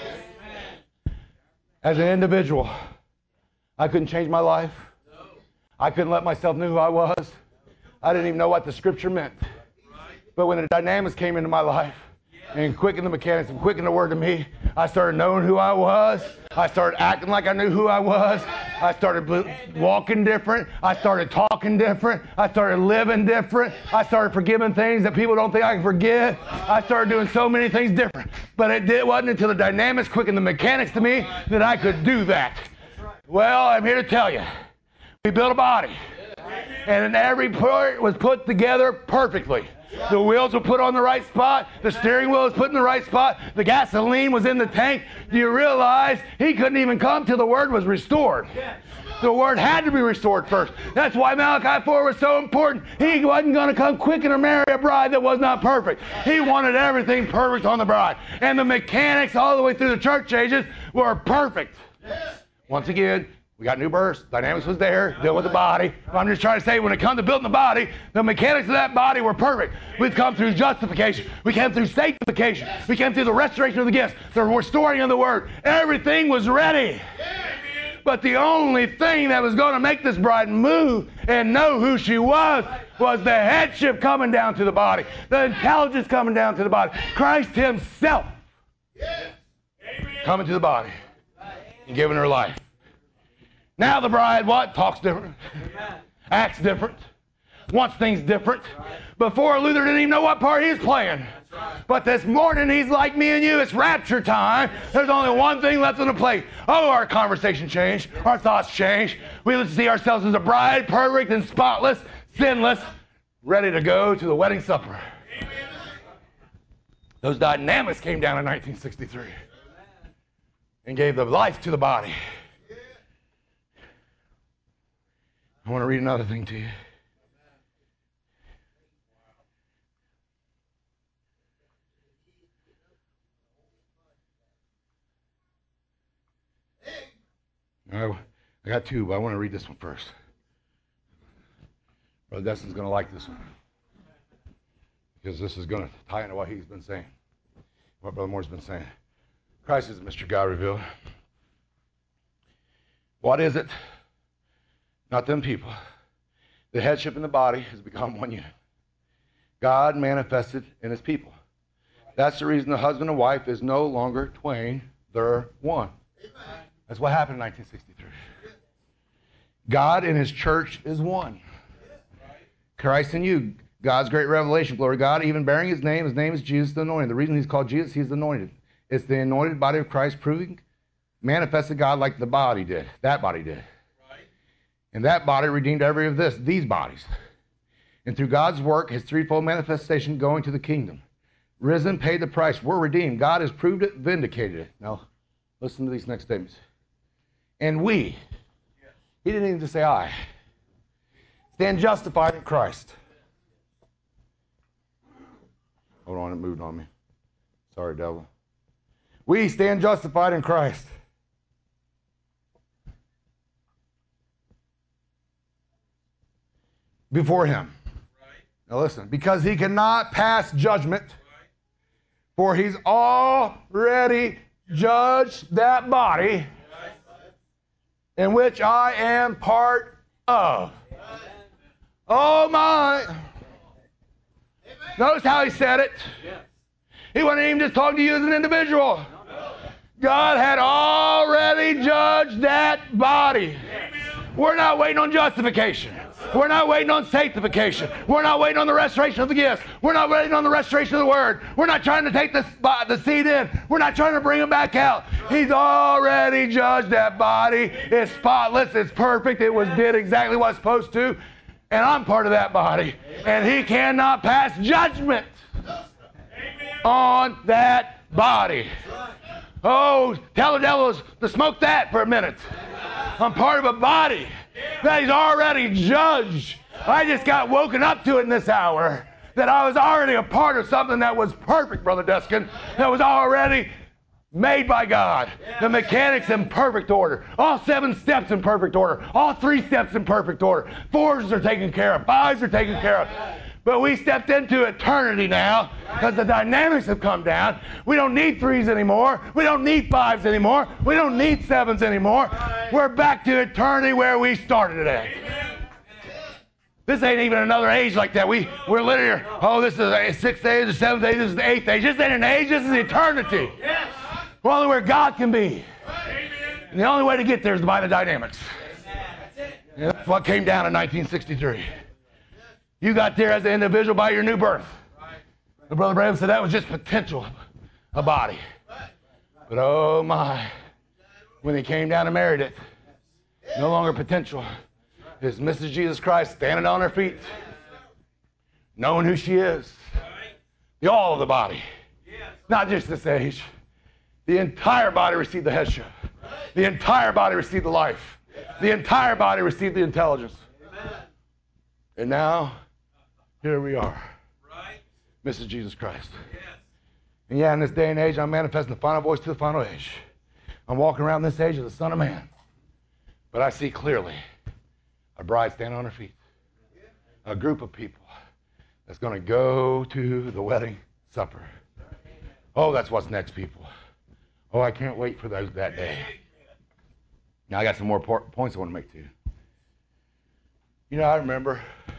As an individual, I couldn't change my life. I couldn't let myself know who I was. I didn't even know what the scripture meant. But when the dynamics came into my life, and quickened the mechanics and quickened the word to me. I started knowing who I was. I started acting like I knew who I was. I started walking different. I started talking different. I started living different. I started forgiving things that people don't think I can forgive. I started doing so many things different. But it wasn't until the dynamics quickened the mechanics to me that I could do that. Well, I'm here to tell you, we built a body. And every part was put together perfectly. The wheels were put on the right spot. The steering wheel was put in the right spot. The gasoline was in the tank. Do you realize he couldn't even come till the word was restored? The word had to be restored first. That's why Malachi 4 was so important. He wasn't going to come quick and marry a bride that was not perfect. He wanted everything perfect on the bride. And the mechanics all the way through the church ages were perfect. Once again, we got new births. Dynamics was there. Deal with the body. I'm just trying to say, when it comes to building the body, the mechanics of that body were perfect. We've come through justification. We came through sanctification. We came through the restoration of the gifts, the restoring of the word. Everything was ready. But the only thing that was going to make this bride move and know who she was the headship coming down to the body, the intelligence coming down to the body, Christ himself coming to the body and giving her life. Now the bride, what? Talks different, acts different, wants things different. Before, Luther didn't even know what part he was playing. But this morning, he's like me and you. It's rapture time. There's only one thing left on the plate. Oh, our conversation changed. Our thoughts changed. We see ourselves as a bride, perfect and spotless, sinless, ready to go to the wedding supper. Those dynamics came down in 1963 and gave the life to the body. I want to read another thing to you. I got two, but I want to read this one first. Brother Destin's going to like this one, because this is going to tie into what he's been saying, what Brother Moore's been saying. Christ is Mr. God revealed. What is it? Not them people. The headship in the body has become one unit. God manifested in his people. That's the reason the husband and wife is no longer twain, they're one. That's what happened in 1963. God in his church is one. Christ in you, God's great revelation, glory to God, even bearing his name is Jesus the Anointed. The reason he's called Jesus, he's anointed. It's the anointed body of Christ proving, manifested God like the body did. That body did. And that body redeemed every of these bodies. And through God's work, his threefold manifestation going to the kingdom. Risen, paid the price. We're redeemed. God has proved it, vindicated it. Now, listen to these next statements. And we, he didn't even just say I, stand justified in Christ. Hold on, it moved on me. Sorry, devil. We stand justified in Christ. Before him. Now listen, because he cannot pass judgment, for he's already judged that body in which I am part of. Oh my. Notice how he said it. He wasn't even just talking to you as an individual. God had already judged that body. We're not waiting on justification. We're not waiting on sanctification. We're not waiting on the restoration of the gifts. We're not waiting on the restoration of the word. We're not trying to take the seed in. We're not trying to bring it back out. He's already judged that body. It's spotless. It's perfect. It did exactly what it's supposed to. And I'm part of that body. And he cannot pass judgment on that body. Oh, tell the devil to smoke that for a minute. I'm part of a body that he's already judged. I just got woken up to it in this hour, that I was already a part of something that was perfect, Brother Deskin, that was already made by God. The mechanics in perfect order. All 7 steps in perfect order. All 3 steps in perfect order. 4s are taken care of. 5s are taken care of. But we stepped into eternity now because the dynamics have come down. We don't need 3s anymore. We don't need 5s anymore. We don't need 7s anymore. We're back to eternity where we started at. This ain't even another age like that. We're literally, oh, this is the 6th age, the 7th age, this is the 8th age. This ain't an age, this is eternity. We're only where God can be. And the only way to get there is by the dynamics. And that's what came down in 1963. You got there as an individual by your new birth. And Brother Branham said that was just potential, a body. But oh my, when he came down and married it, no longer potential. Is Mrs. Jesus Christ standing on her feet, knowing who she is. The all of the body. Not just this age. The entire body received the headship. The entire body received the life. The entire body received the intelligence. And now, here we are. Mrs. Jesus Christ. And yeah, in this day and age, I'm manifesting the final voice to the final age. I'm walking around this age as the Son of Man. But I see clearly a bride standing on her feet. A group of people that's going to go to the wedding supper. Oh, that's what's next, people. Oh, I can't wait for that day. Now, I got some more points I want to make to you. You know, I remember,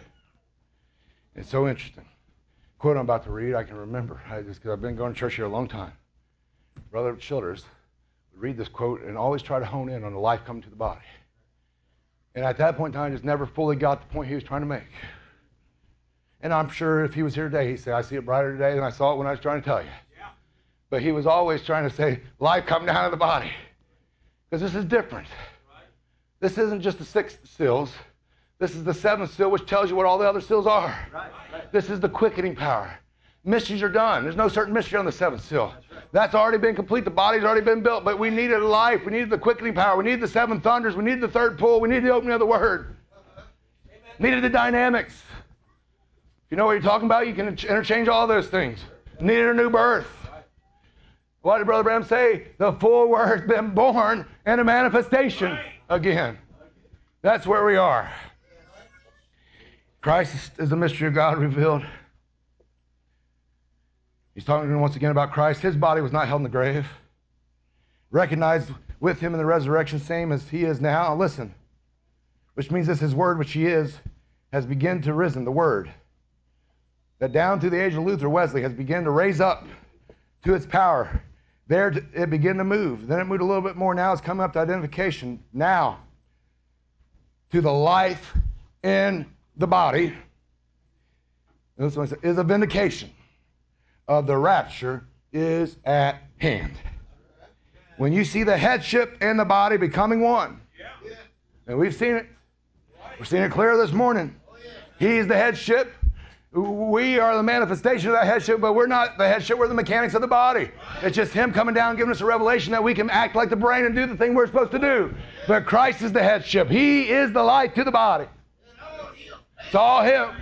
it's so interesting. Quote I'm about to read, I can remember, because I've been going to church here a long time. Brother Childers would read this quote and always try to hone in on the life coming to the body. And at that point in time, I just never fully got the point he was trying to make. And I'm sure if he was here today, he'd say, I see it brighter today than I saw it when I was trying to tell you. Yeah. But he was always trying to say, life come down to the body. Because this is different. Right. This isn't just the 6 seals. This is the 7th seal, which tells you what all the other seals are. Right. Right. This is the quickening power. Mysteries are done. There's no certain mystery on the 7th seal. That's already been complete. The body's already been built. But we needed life. We needed the quickening power. We needed the 7 thunders. We needed the 3rd pull. We needed the opening of the Word. Needed the dynamics. If you know what you're talking about, you can interchange all those things. Needed a new birth. What did Brother Branham say? The full Word's been born and a manifestation again. That's where we are. Christ is the mystery of God revealed. He's talking once again about Christ. His body was not held in the grave. Recognized with him in the resurrection, same as he is now. Listen, which means this, his word, which he is, has begun to risen, the word. That down through the age of Luther, Wesley, has begun to raise up to its power. There it began to move. Then it moved a little bit more. Now it's coming up to identification. Now, to the life in the body. This one is a vindication of the rapture is at hand. When you see the headship and the body becoming one, and we've seen it. We're seeing it clear this morning. He's the headship. We are the manifestation of that headship, but we're not the headship. We're the mechanics of the body. It's just him coming down, giving us a revelation that we can act like the brain and do the thing we're supposed to do. But Christ is the headship. He is the life to the body. It's all him.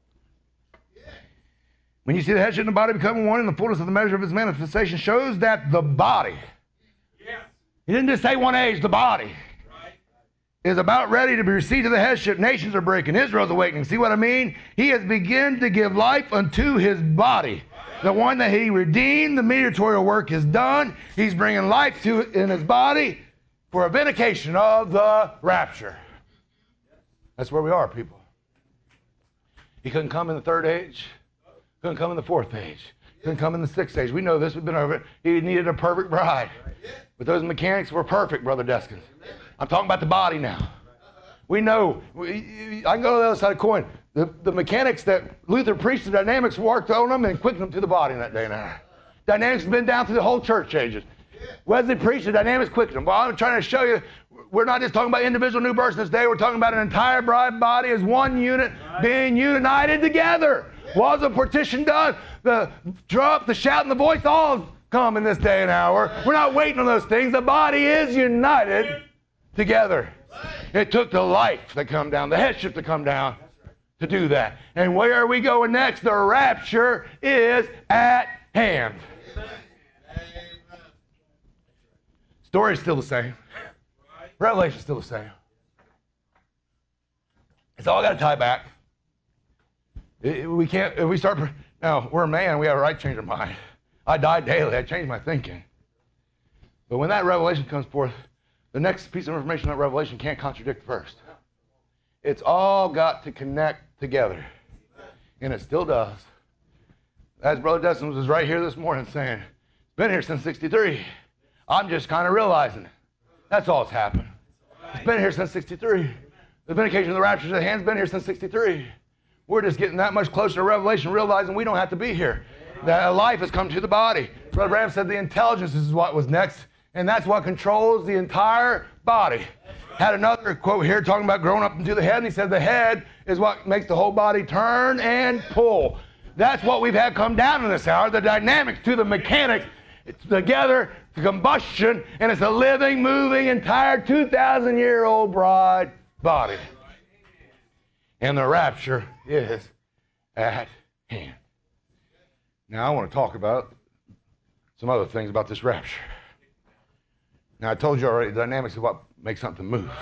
When you see the headship and the body becoming one in the fullness of the measure of his manifestation, shows that the body, he didn't just say one age, the body, is about ready to be received to the headship. Nations are breaking. Israel's awakening. See what I mean? He has begun to give life unto his body. The one that he redeemed, the mediatorial work is done. He's bringing life to in his body for a vindication of the rapture. That's where we are, people. He couldn't come in the 3rd age. Couldn't come in the 4th age. Couldn't come in the 6th age. We know this. We've been over it. He needed a perfect bride. But those mechanics were perfect, Brother Deskins. I'm talking about the body now. We know. I can go to the other side of the coin. The mechanics that Luther preached, the dynamics worked on them and quickened them to the body in that day and hour. Dynamics have been down through the whole church ages. Wesley preached, the dynamics quickened them. Well, I'm trying to show you, we're not just talking about individual new births this day. We're talking about an entire bride body as one unit being united together. Was a partition done? The trump, the shout, and the voice all come in this day and hour. We're not waiting on those things. The body is united together. It took the life to come down, the headship to come down to do that. And where are we going next? The rapture is at hand. Story is still the same. Revelation is still the same. It's all got to tie back. We can't, if we start, now we're a man, we have a right to change our mind. I die daily, I change my thinking. But when that revelation comes forth, the next piece of information in that revelation can't contradict the first. It's all got to connect together. And it still does. As Brother Destin was right here this morning saying, it's been here since 63. I'm just kind of realizing it. That's all that's happened. It's been here since 63. The vindication of the rapture of the hand's been here since 63. We're just getting that much closer to Revelation, realizing we don't have to be here. That life has come to the body. Brother Branham said the intelligence is what was next, and that's what controls the entire body. Had another quote here talking about growing up into the head, and he said the head is what makes the whole body turn and pull. That's what we've had come down in this hour, the dynamics to the mechanics together, the combustion, and it's a living, moving, entire 2,000-year-old bride body. And the rapture is at hand. Now, I want to talk about some other things about this rapture. Now, I told you already, the dynamics of what makes something move.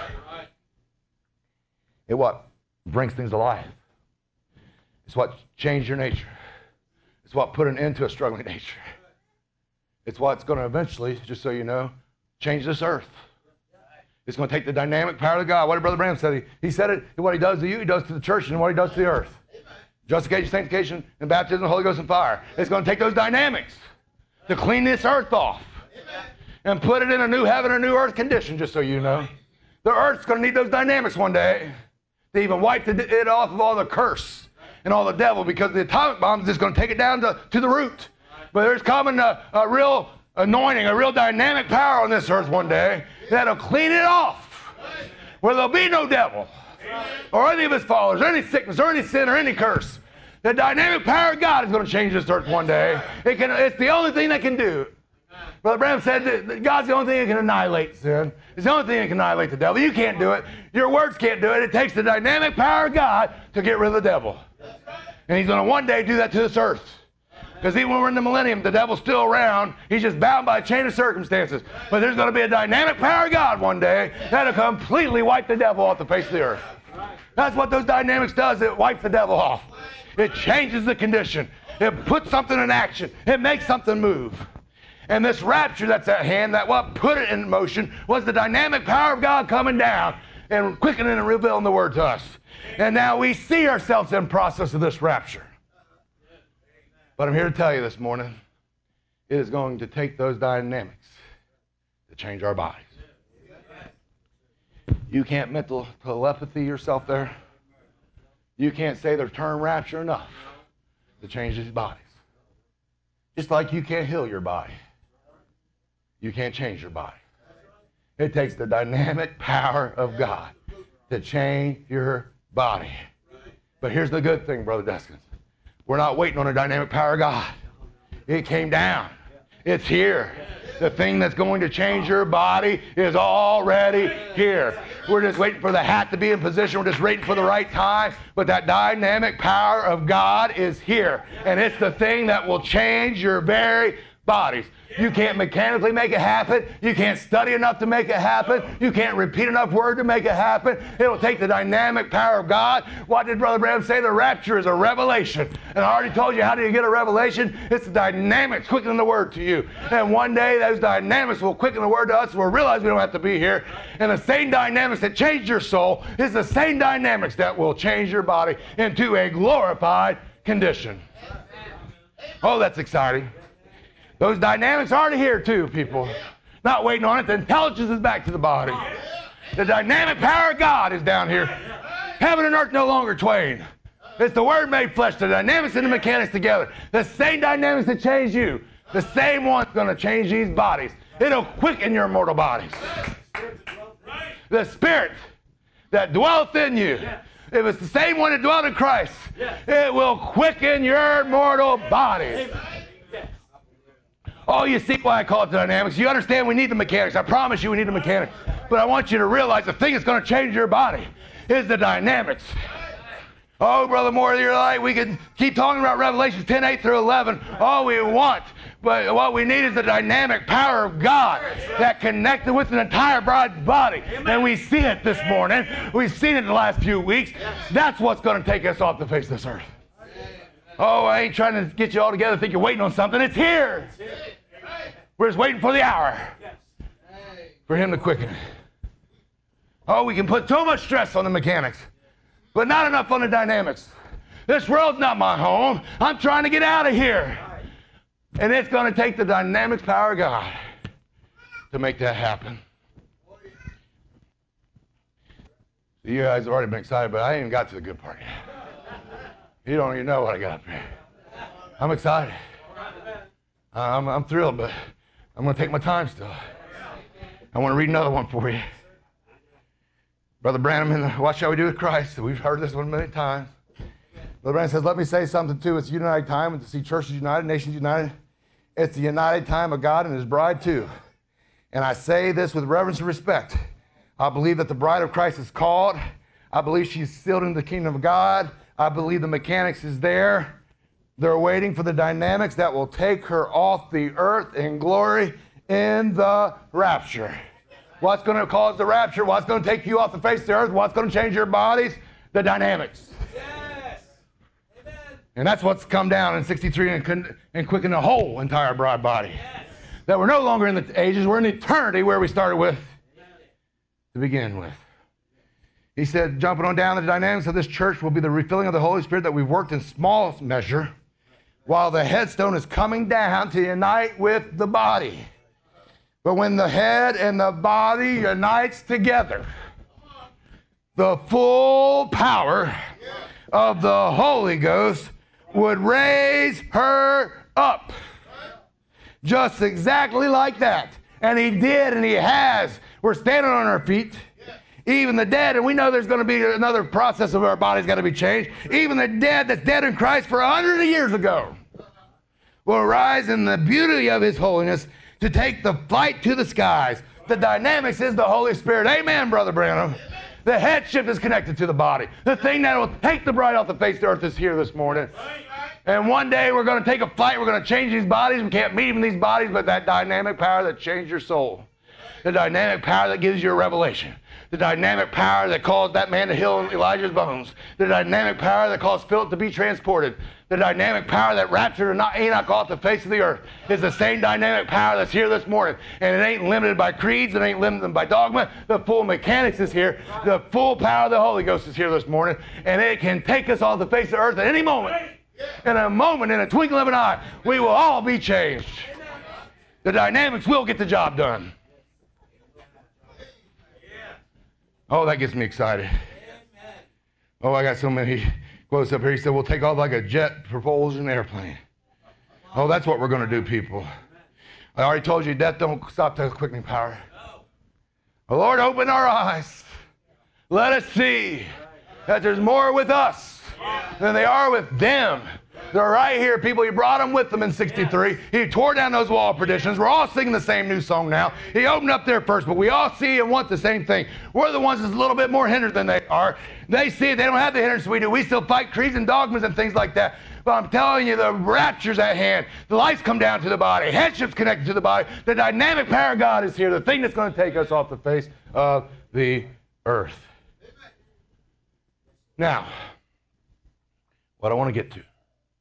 It's what brings things to life. It's what changed your nature. It's what put an end to a struggling nature. It's what's going to eventually, just so you know, change this earth. It's going to take the dynamic power of God. What did Brother Branham say? He said it, what he does to you, he does to the church, and what he does to the earth. Justification, sanctification, and baptism, the Holy Ghost, and fire. It's going to take those dynamics to clean this earth off and put it in a new heaven, a new earth condition, just so you know. The earth's going to need those dynamics one day to even wipe it off of all the curse and all the devil, because the atomic bomb is just going to take it down to the root. But there's coming a real anointing, a real dynamic power on this earth one day that'll clean it off, where there'll be no devil or any of his followers, or any sickness, or any sin, or any curse. The dynamic power of God is going to change this earth one day. It's the only thing that can do it. Brother Branham said that God's the only thing that can annihilate sin. It's the only thing that can annihilate the devil. You can't do it. Your words can't do it. It takes the dynamic power of God to get rid of the devil. And he's going to one day do that to this earth. Because even when we're in the millennium, the devil's still around. He's just bound by a chain of circumstances. But there's going to be a dynamic power of God one day that'll completely wipe the devil off the face of the earth. That's what those dynamics does. It wipes the devil off. It changes the condition. It puts something in action. It makes something move. And this rapture that's at hand, that what put it in motion, was the dynamic power of God coming down and quickening and revealing the word to us. And now we see ourselves in process of this rapture. But I'm here to tell you this morning, it is going to take those dynamics to change our bodies. You can't mental telepathy yourself there. You can't say the term rapture enough to change these bodies. Just like you can't heal your body. You can't change your body. It takes the dynamic power of God to change your body. But here's the good thing, Brother Deskins. We're not waiting on a dynamic power of God. It came down. It's here. The thing that's going to change your body is already here. We're just waiting for the hat to be in position. We're just waiting for the right time. But that dynamic power of God is here. And it's the thing that will change your very bodies. You can't mechanically make it happen. You can't study enough to make it happen. You can't repeat enough word to make it happen. It'll take the dynamic power of God. What did Brother Branham say? The rapture is a revelation. And I already told you, how do you get a revelation? It's the dynamics quickening the word to you. And one day those dynamics will quicken the word to us. We'll realize we don't have to be here. And the same dynamics that changed your soul is the same dynamics that will change your body into a glorified condition. Oh, that's exciting. Those dynamics are already here too, people. Not waiting on it. The intelligence is back to the body. The dynamic power of God is down here. Heaven and earth no longer twain. It's the Word made flesh, the dynamics and the mechanics together. The same dynamics that change you, the same one's going to change these bodies. It'll quicken your mortal bodies. The Spirit that dwelleth in you, if it's the same one that dwelt in Christ, it will quicken your mortal bodies. Oh, you see why I call it the dynamics. You understand we need the mechanics. I promise you we need the mechanics. But I want you to realize the thing that's going to change your body is the dynamics. Oh, Brother Moore, you're like, we can keep talking about Revelation 10:8 through 11 all we want. But what we need is the dynamic power of God that connected with an entire bride's body. And we see it this morning. We've seen it in the last few weeks. That's what's going to take us off the face of this earth. Oh, I ain't trying to get you all together, think you're waiting on something. It's here. We're just waiting for the hour for him to quicken it. Oh, we can put so much stress on the mechanics. but not enough on the dynamics. This world's not my home. I'm trying to get out of here. And it's going to take the dynamics power of God to make that happen. You guys have already been excited, but I ain't even got to the good part yet. You don't even know what I got up here. I'm excited. I'm thrilled, but I'm going to take my time still. I want to read another one for you. Brother Branham in the What Shall We Do with Christ? We've heard this one many times. Brother Branham says, let me say something too. It's a united time, and to see churches united, nations united. It's the united time of God and his bride too. And I say this with reverence and respect. I believe that the bride of Christ is called. I believe she's sealed into the kingdom of God. I believe the mechanics is there. They're waiting for the dynamics that will take her off the earth in glory in the rapture. What's going to cause the rapture? What's going to take you off the face of the earth? What's going to change your bodies? The dynamics. Yes. Amen. And that's what's come down in 63 and quickened the whole entire bride body. Yes. That we're no longer in the ages, we're in eternity where we started with to begin with. He said, jumping on down, the dynamics of this church will be the refilling of the Holy Spirit that we've worked in small measure, while the headstone is coming down to unite with the body. But when the head and the body unites together, the full power of the Holy Ghost would raise her up. Just exactly like that. And he did, and he has. We're standing on our feet. Even the dead, and we know there's going to be another process of our bodies got to be changed. Even the dead that's dead in Christ for 100 years ago will rise in the beauty of his holiness to take the flight to the skies. The dynamics is the Holy Spirit. Amen, Brother Branham. The headship is connected to the body. The thing that will take the bride off the face of the earth is here this morning. And one day we're going to take a flight. We're going to change these bodies. We can't meet in these bodies, but that dynamic power that changed your soul. The dynamic power that gives you a revelation. The dynamic power that caused that man to heal Elijah's bones. The dynamic power that caused Philip to be transported. The dynamic power that raptured Enoch off the face of the earth is the same dynamic power that's here this morning. And it ain't limited by creeds. It ain't limited by dogma. The full mechanics is here. The full power of the Holy Ghost is here this morning. And it can take us off the face of the earth at any moment. In a moment, in a twinkle of an eye, we will all be changed. The dynamics will get the job done. Oh, that gets me excited. Oh, I got so many quotes up here. He said, we'll take off like a jet propulsion airplane. Oh, that's what we're going to do, people. I already told you, death don't stop the quickening power. The Lord, open our eyes. Let us see that there's more with us than they are with them. They're right here, people. He brought them with them in 63. He tore down those wall partitions. We're all singing the same new song now. He opened up there first, but we all see and want the same thing. We're the ones that's a little bit more hindered than they are. They see it. They don't have the hindrance we do. We still fight creeds and dogmas and things like that. But I'm telling you, the rapture's at hand. The lights come down to the body. Headship's connected to the body. The dynamic power of God is here. The thing that's going to take us off the face of the earth. Now, what I want to get to.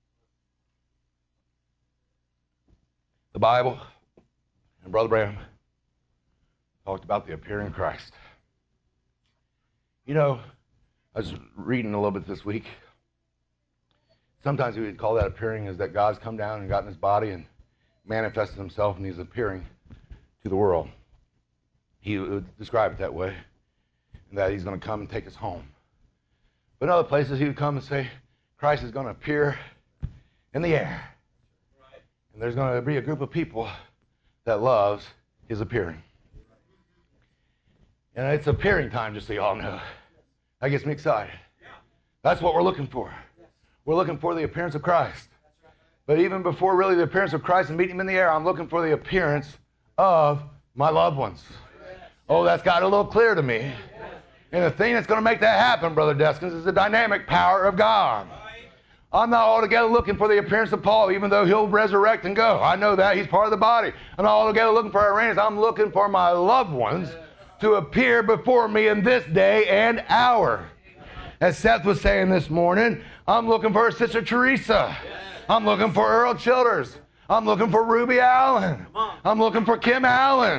The Bible and Brother Branham talked about the appearing Christ. You know, I was reading a little bit this week. Sometimes we would call that appearing as that God's come down and got in his body and manifested himself and he's appearing to the world. He would describe it that way, and that he's going to come and take us home. But in other places he would come and say, Christ is going to appear in the air. And there's going to be a group of people that loves his appearing. And it's appearing time, just so you all know. That gets me excited. That's what we're looking for. We're looking for the appearance of Christ. But even before really the appearance of Christ and meeting him in the air, I'm looking for the appearance of my loved ones. Oh, that's got a little clear to me. And the thing that's going to make that happen, Brother Deskins, is the dynamic power of God. I'm not altogether looking for the appearance of Paul, even though he'll resurrect and go. I know that. He's part of the body. I'm not altogether looking for Irenaeus. I'm looking for my loved ones to appear before me in this day and hour. As Seth was saying this morning, I'm looking for Sister Teresa. I'm looking for Earl Childers. I'm looking for Ruby Allen. I'm looking for Kim Allen.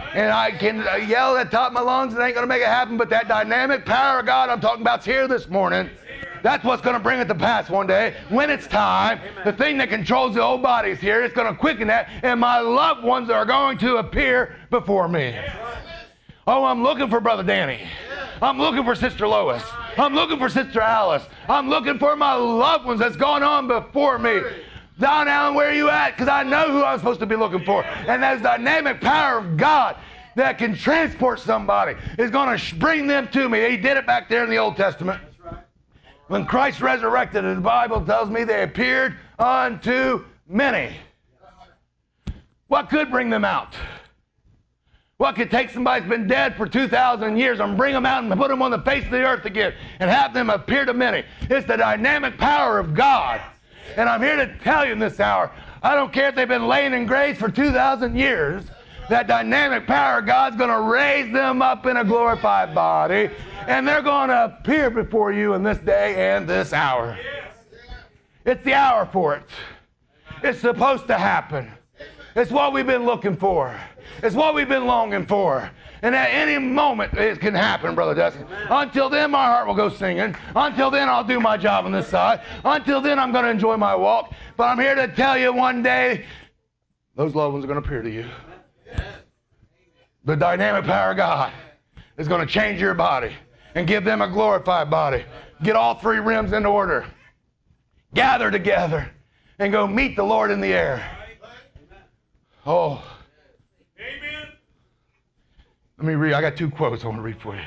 And I can yell at the top of my lungs, and it ain't going to make it happen, but that dynamic power of God I'm talking about is here this morning. That's what's going to bring it to pass one day. When it's time, the thing that controls the old body is here. It's going to quicken that, and my loved ones are going to appear before me. Oh, I'm looking for Brother Danny. I'm looking for Sister Lois. I'm looking for Sister Alice. I'm looking for my loved ones that's gone on before me. Don Allen, where are you at? Because I know who I'm supposed to be looking for. And that dynamic power of God that can transport somebody is going to bring them to me. He did it back there in the Old Testament. When Christ resurrected, the Bible tells me they appeared unto many. What could bring them out? What could take somebody that's been dead for 2,000 years and bring them out and put them on the face of the earth again and have them appear to many? It's the dynamic power of God. And I'm here to tell you in this hour, I don't care if they've been laying in graves for 2,000 years, that dynamic power of God's going to raise them up in a glorified body, and they're going to appear before you in this day and this hour. It's the hour for it. It's supposed to happen. It's what we've been looking for. It's what we've been longing for. And at any moment, it can happen, Brother Dustin. Until then, my heart will go singing. Until then, I'll do my job on this side. Until then, I'm going to enjoy my walk. But I'm here to tell you one day, those loved ones are going to appear to you. The dynamic power of God is going to change your body and give them a glorified body. Get all three rims in order. Gather together and go meet the Lord in the air. Oh. Amen. Let me read. I got two quotes I want to read for you.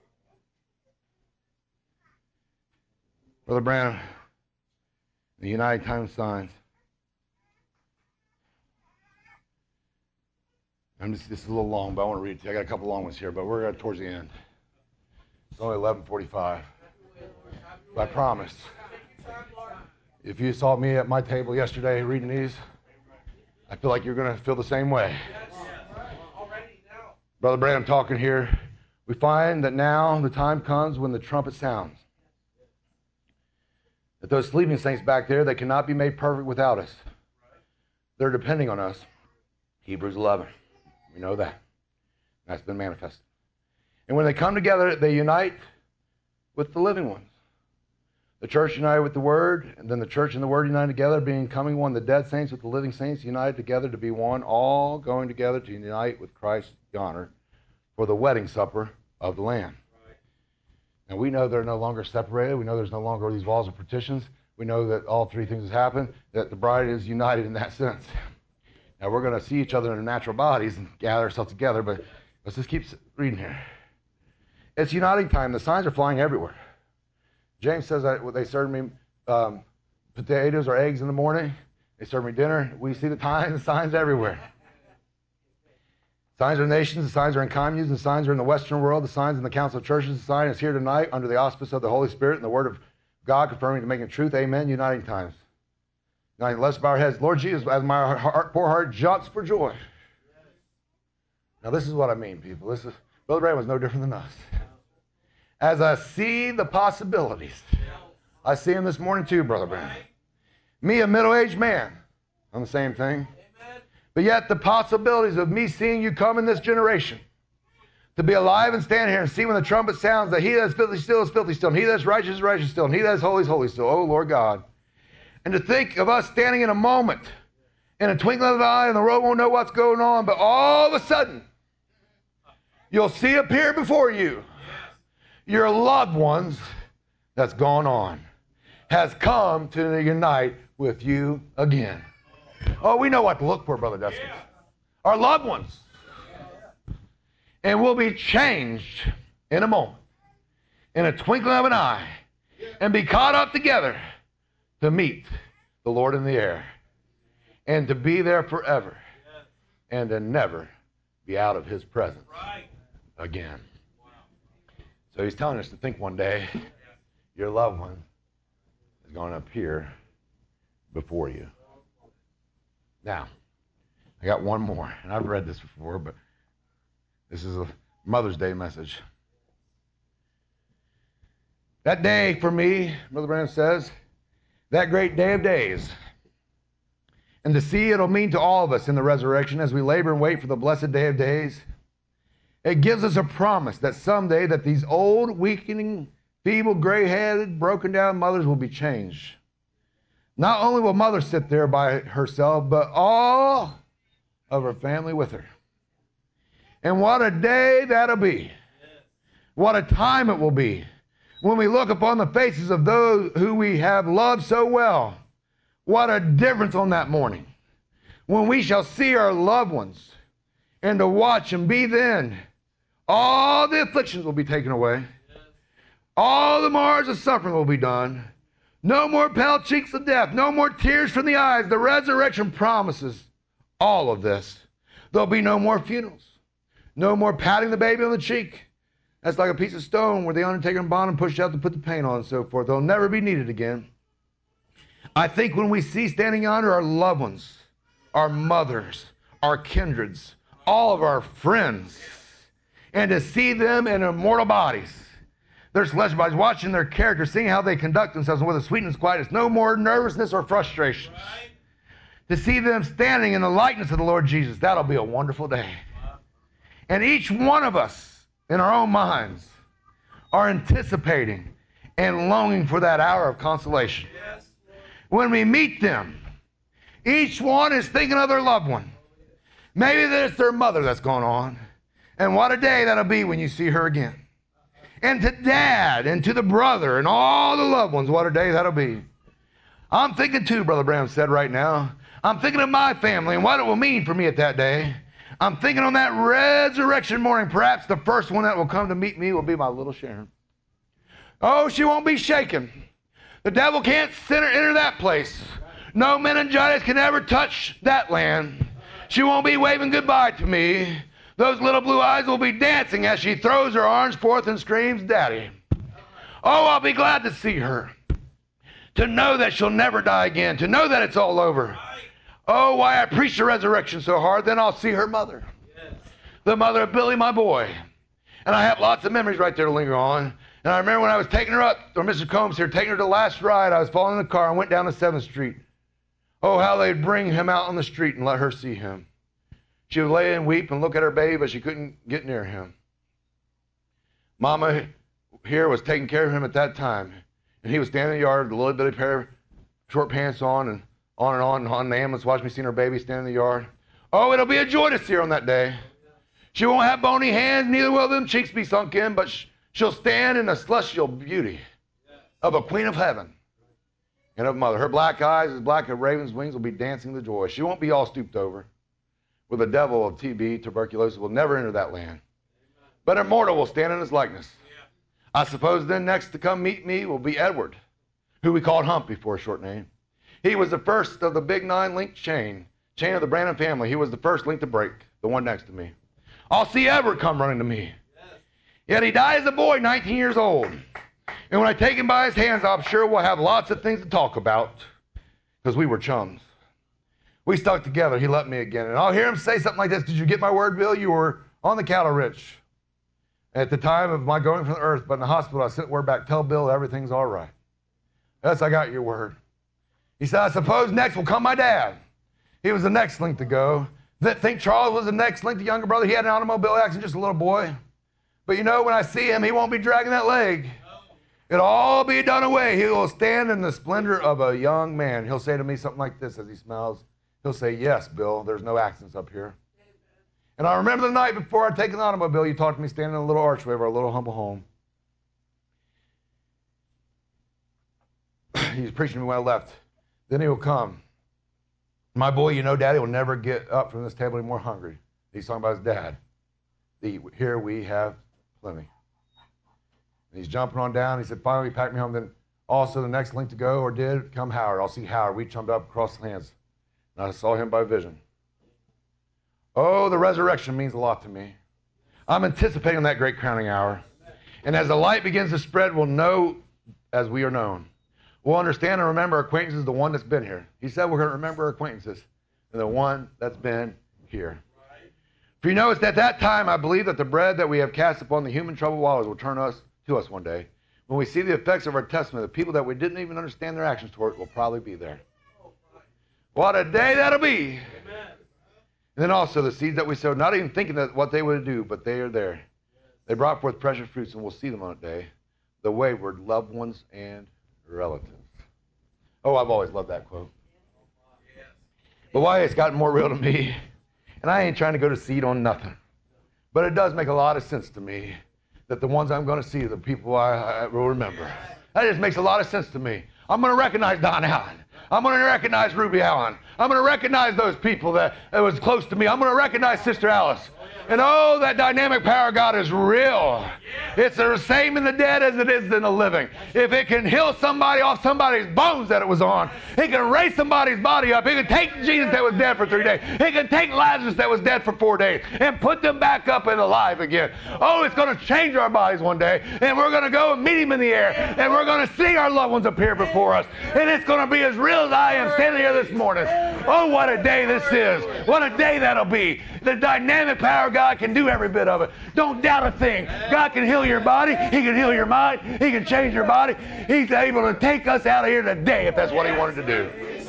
Brother Branham, the United Times Signs. This is a little long, but I want to read it to you. I got a couple long ones here, but we're towards the end. It's only 11:45. But I promise, if you saw me at my table yesterday reading these, I feel like you're going to feel the same way. Brother Branham talking here. We find that now the time comes when the trumpet sounds. That those sleeping saints back there, they cannot be made perfect without us. They're depending on us. Hebrews 11. We know that. That's been manifested. And when they come together, they unite with the living ones. The church united with the Word, and then the church and the Word united together, becoming one. The dead saints with the living saints united together to be one, all going together to unite with Christ yonder for the wedding supper of the Lamb. And we know they're no longer separated. We know there's no longer these walls of partitions. We know that all three things have happened, that the bride is united in that sense. Now, we're going to see each other in our natural bodies and gather ourselves together, but let's just keep reading here. It's uniting time. The signs are flying everywhere. James says that they serve me potatoes or eggs in the morning. They serve me dinner. We see the signs everywhere. Signs are in nations. The signs are in communes. The signs are in the Western world. The signs in the Council of Churches. The sign is here tonight under the auspice of the Holy Spirit and the Word of God confirming to make it truth. Amen. Uniting times. Now, let's bow our heads. Lord Jesus, as my poor heart jumps for joy. Now, this is what I mean, people. Brother Branham was no different than us. As I see the possibilities, I see him this morning too, Brother Branham. Me, a middle-aged man, I'm the same thing. But yet the possibilities of me seeing you come in this generation, to be alive and stand here and see when the trumpet sounds that he that is filthy still is filthy still, and he that is righteous is righteous still, and he that is holy still. Oh, Lord God. And to think of us standing in a moment, in a twinkling of an eye, and the world won't know what's going on, but all of a sudden, you'll see appear before you your loved ones that's gone on, has come to unite with you again. Oh, we know what to look for, Brother Dustin. Our loved ones. And we'll be changed in a moment, in a twinkling of an eye, and be caught up together to meet the Lord in the air, and to be there forever, and to never be out of his presence again. So he's telling us to think one day your loved one is going to appear before you. Now, I got one more, and I've read this before, but this is a Mother's Day message. That day for me, Brother Branham says, that great day of days. And to see it'll mean to all of us in the resurrection as we labor and wait for the blessed day of days. It gives us a promise that someday that these old, weakening, feeble, gray-headed, broken-down mothers will be changed. Not only will mother sit there by herself, but all of her family with her. And what a day that'll be. What a time it will be when we look upon the faces of those who we have loved so well. What a difference on that morning when we shall see our loved ones, and to watch and be then. All the afflictions will be taken away. All the mars of suffering will be done. No more pale cheeks of death. No more tears from the eyes. The resurrection promises all of this. There'll be no more funerals. No more patting the baby on the cheek. That's like a piece of stone where the undertaker and Bonham pushed out to put the paint on and so forth. They'll never be needed again. I think when we see standing yonder our loved ones, our mothers, our kindreds, all of our friends, and to see them in immortal bodies, their celestial bodies, watching their character, seeing how they conduct themselves with a sweetness, quietness, no more nervousness or frustration. Right. To see them standing in the likeness of the Lord Jesus, that'll be a wonderful day. And each one of us, in our own minds, are anticipating and longing for that hour of consolation. Yes. When we meet them, each one is thinking of their loved one. Maybe it's their mother that's gone on. And what a day that'll be when you see her again. And to Dad and to the brother and all the loved ones, what a day that'll be. I'm thinking too, Brother Branham said right now, I'm thinking of my family and what it will mean for me at that day. I'm thinking on that resurrection morning, perhaps the first one that will come to meet me will be my little Sharon. Oh, she won't be shaken. The devil can't enter that place. No meningitis can ever touch that land. She won't be waving goodbye to me. Those little blue eyes will be dancing as she throws her arms forth and screams, Daddy. Oh, I'll be glad to see her. To know that she'll never die again. To know that it's all over. Oh, why I preach the resurrection so hard, then I'll see her mother. Yes. The mother of Billy, my boy. And I have lots of memories right there to linger on. And I remember when I was taking her up, or Mr. Combs here, taking her to the last ride, I was following the car and went down to 7th Street. Oh, how they'd bring him out on the street and let her see him. She would lay and weep and look at her baby, but she couldn't get near him. Mama here was taking care of him at that time. And he was standing in the yard with a little bitty pair of short pants on and on. The ambulance watched me seeing her baby standing in the yard. Oh, it'll be a joy to see her on that day. She won't have bony hands, neither will them cheeks be sunk in, but she'll stand in the celestial beauty of a queen of heaven and of mother. Her black eyes, as black as raven's wings, will be dancing the joy. She won't be all stooped over. With the devil of TB, tuberculosis, will never enter that land. But immortal will stand in his likeness. I suppose then next to come meet me will be Edward, who we called Humpy for a short name. He was the first of the big 9-link chain of the Branham family. He was the first link to break, the one next to me. I'll see Edward come running to me. Yet he died as a boy, 19 years old. And when I take him by his hands, I'm sure we'll have lots of things to talk about because we were chums. We stuck together. He let me again. And I'll hear him say something like this. Did you get my word, Bill? You were on the cattle rich at the time of my going from the earth, but in the hospital I sent word back, tell Bill everything's all right. Yes, I got your word. He said, I suppose next will come my dad. He was the next link to go. Think Charles was the next link, the younger brother. He had an automobile accident, just a little boy. But you know, when I see him, he won't be dragging that leg. It'll all be done away. He will stand in the splendor of a young man. He'll say to me something like this as he smiles. He'll say, yes, Bill, there's no accidents up here. And I remember the night before I'd taken the automobile, you talked to me standing in a little archway of our little humble home. He was preaching to me when I left. Then he will come. My boy, you know, Daddy will never get up from this table anymore hungry. He's talking about his dad. Here we have plenty. And he's jumping on down. He said, finally, he packed me home. Then also the next link to go, or did, come Howard. I'll see Howard. We jumped up across the lands. And I saw him by vision. Oh, the resurrection means a lot to me. I'm anticipating that great crowning hour. And as the light begins to spread, we'll know as we are known. We'll understand and remember our acquaintances is the one that's been here. He said we're going to remember our acquaintances and the one that's been here. For you know, it's at that time, I believe, that the bread that we have cast upon the human troubled waters will turn to us one day. When we see the effects of our testament, the people that we didn't even understand their actions toward will probably be there. What a day that'll be. Amen. And then also the seeds that we sowed, not even thinking that what they would do, but they are there. They brought forth precious fruits, and we'll see them on a day. The wayward loved ones and relatives. Oh, I've always loved that quote. But why it's gotten more real to me, and I ain't trying to go to seed on nothing, but it does make a lot of sense to me that the ones I'm going to see are the people I will remember. That just makes a lot of sense to me. I'm going to recognize Don Allen. I'm going to recognize Ruby Allen. I'm going to recognize those people that was close to me. I'm going to recognize Sister Alice. And oh, that dynamic power of God is real. It's the same in the dead as it is in the living. If it can heal somebody off somebody's bones that it was on, it can raise somebody's body up. It can take Jesus that was dead for 3 days. It can take Lazarus that was dead for 4 days and put them back up and alive again. Oh, it's going to change our bodies one day. And we're going to go and meet him in the air. And we're going to see our loved ones appear before us. And it's going to be as real as I am standing here this morning. Oh, what a day this is. What a day that'll be. The dynamic power of God can do every bit of it. Don't doubt a thing. God can heal your body. He can heal your mind. He can change your body. He's able to take us out of here today if that's what he wanted to do.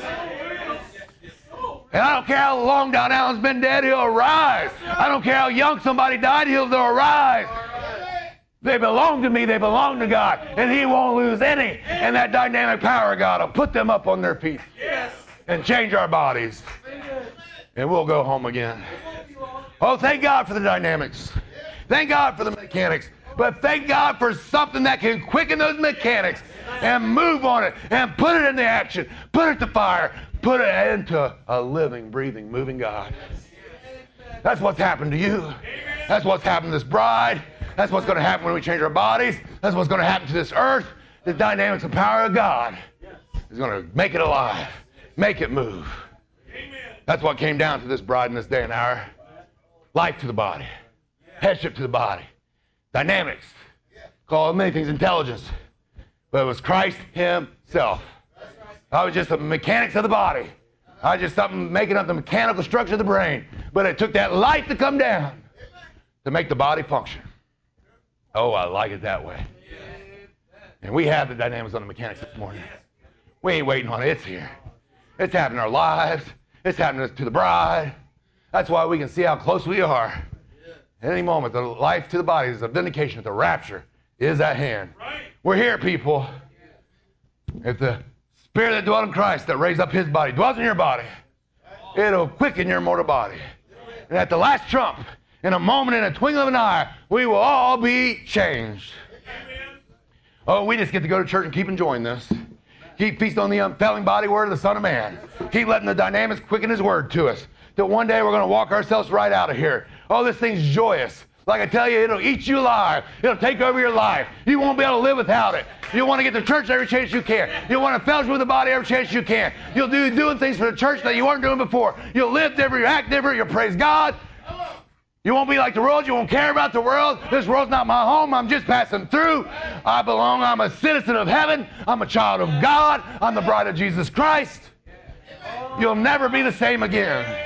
And I don't care how long Don Allen's been dead, he'll arise. I don't care how young somebody died, they'll arise. They belong to me. They belong to God. And he won't lose any. And that dynamic power of God will put them up on their feet and change our bodies. And we'll go home again. Oh, thank God for the dynamics. Thank God for the mechanics. But thank God for something that can quicken those mechanics and move on it and put it into action. Put it to fire. Put it into a living, breathing, moving God. That's what's happened to you. That's what's happened to this bride. That's what's going to happen when we change our bodies. That's what's going to happen to this earth. The dynamics and power of God is going to make it alive. Make it move. That's what came down to this bride in this day and hour. Life to the body. Headship to the body. Dynamics. Call many things intelligence. But it was Christ himself. I was just the mechanics of the body. I was just something making up the mechanical structure of the brain. But it took that life to come down to make the body function. Oh, I like it that way. And we have the dynamics on the mechanics this morning. We ain't waiting on it. It's here. It's happening in our lives. It's happening to the bride. That's why we can see how close we are. At any moment, the life to the body is a vindication that the rapture is at hand. We're here, people. If the Spirit that dwelt in Christ that raised up his body dwells in your body, it'll quicken your mortal body. And at the last trump, in a moment, in a twinkling of an eye, we will all be changed. Oh, we just get to go to church and keep enjoying this. Keep feasting on the unfailing body word of the Son of Man. Keep letting the dynamics quicken his word to us. Till one day we're going to walk ourselves right out of here. Oh, this thing's joyous. Like I tell you, it'll eat you alive. It'll take over your life. You won't be able to live without it. You'll want to get to church every chance you can. You'll want to fellowship with the body every chance you can. You'll do doing things for the church that you weren't doing before. You'll live different. You'll act different. You'll praise God. You won't be like the world. You won't care about the world. This world's not my home. I'm just passing through. I belong. I'm a citizen of heaven. I'm a child of God. I'm the bride of Jesus Christ. You'll never be the same again.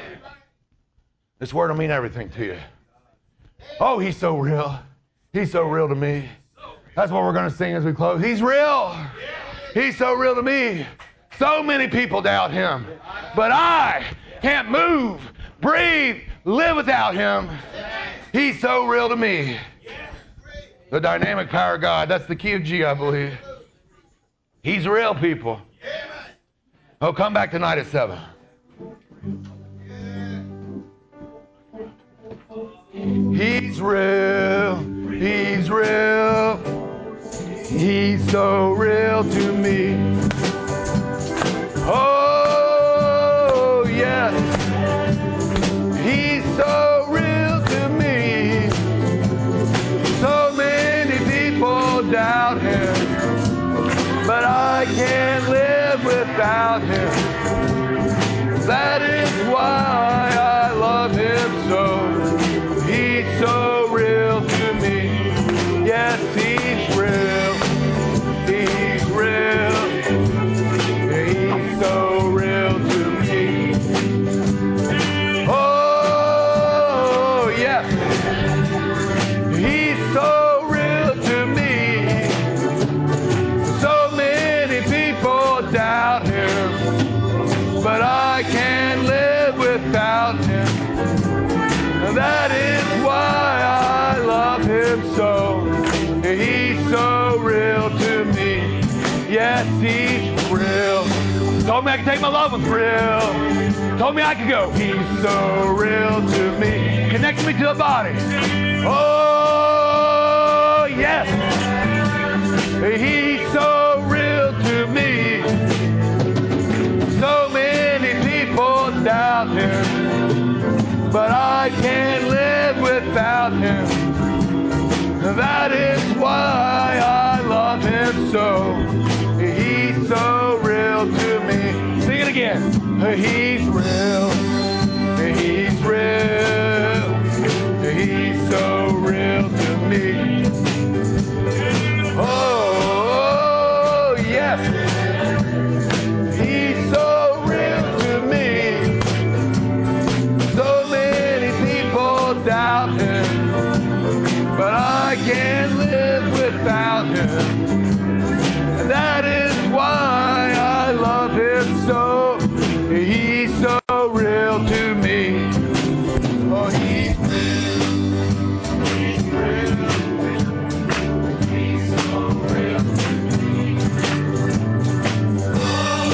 This word will mean everything to you. Oh, he's so real. He's so real to me. That's what we're going to sing as we close. He's real. He's so real to me. So many people doubt him. But I can't move, breathe, live without him. He's so real to me. The dynamic power of God. That's the key of G, I believe. He's real, people. Oh, come back tonight at 7. He's real. He's real. He's so real to me. Oh, yes. He's so real to me. So many people doubt him, but I can't live without him. That is why I love him so. He's so real to me. Yes, he's real. He's real. He's so real to me. Oh, yes. He's so real to me. So many people doubt him, That is why I love him so. He's so real to me. Yes, he's real. Told me I could take my love with real. Told me I could go. He's so real to me. Connect me to the body. Oh, yes. He's so real to me. So many people doubt him, but I can't live without him. That is why I love him so. He's so real to me. Sing it again. He's real. He's real. He's so real to me. Oh, yes. He's so real to me. So many people doubt him, but I can't live without him. And that is why I love him so. He's so real to me. Oh, he's real. He's real. He's so real to me. Oh,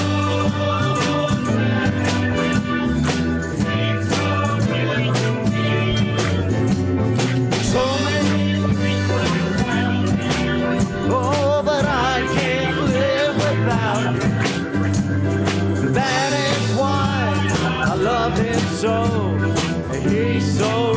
he's so real to me. So many people doubt him. Oh, but I can't live without him. That is why I love him so. He's so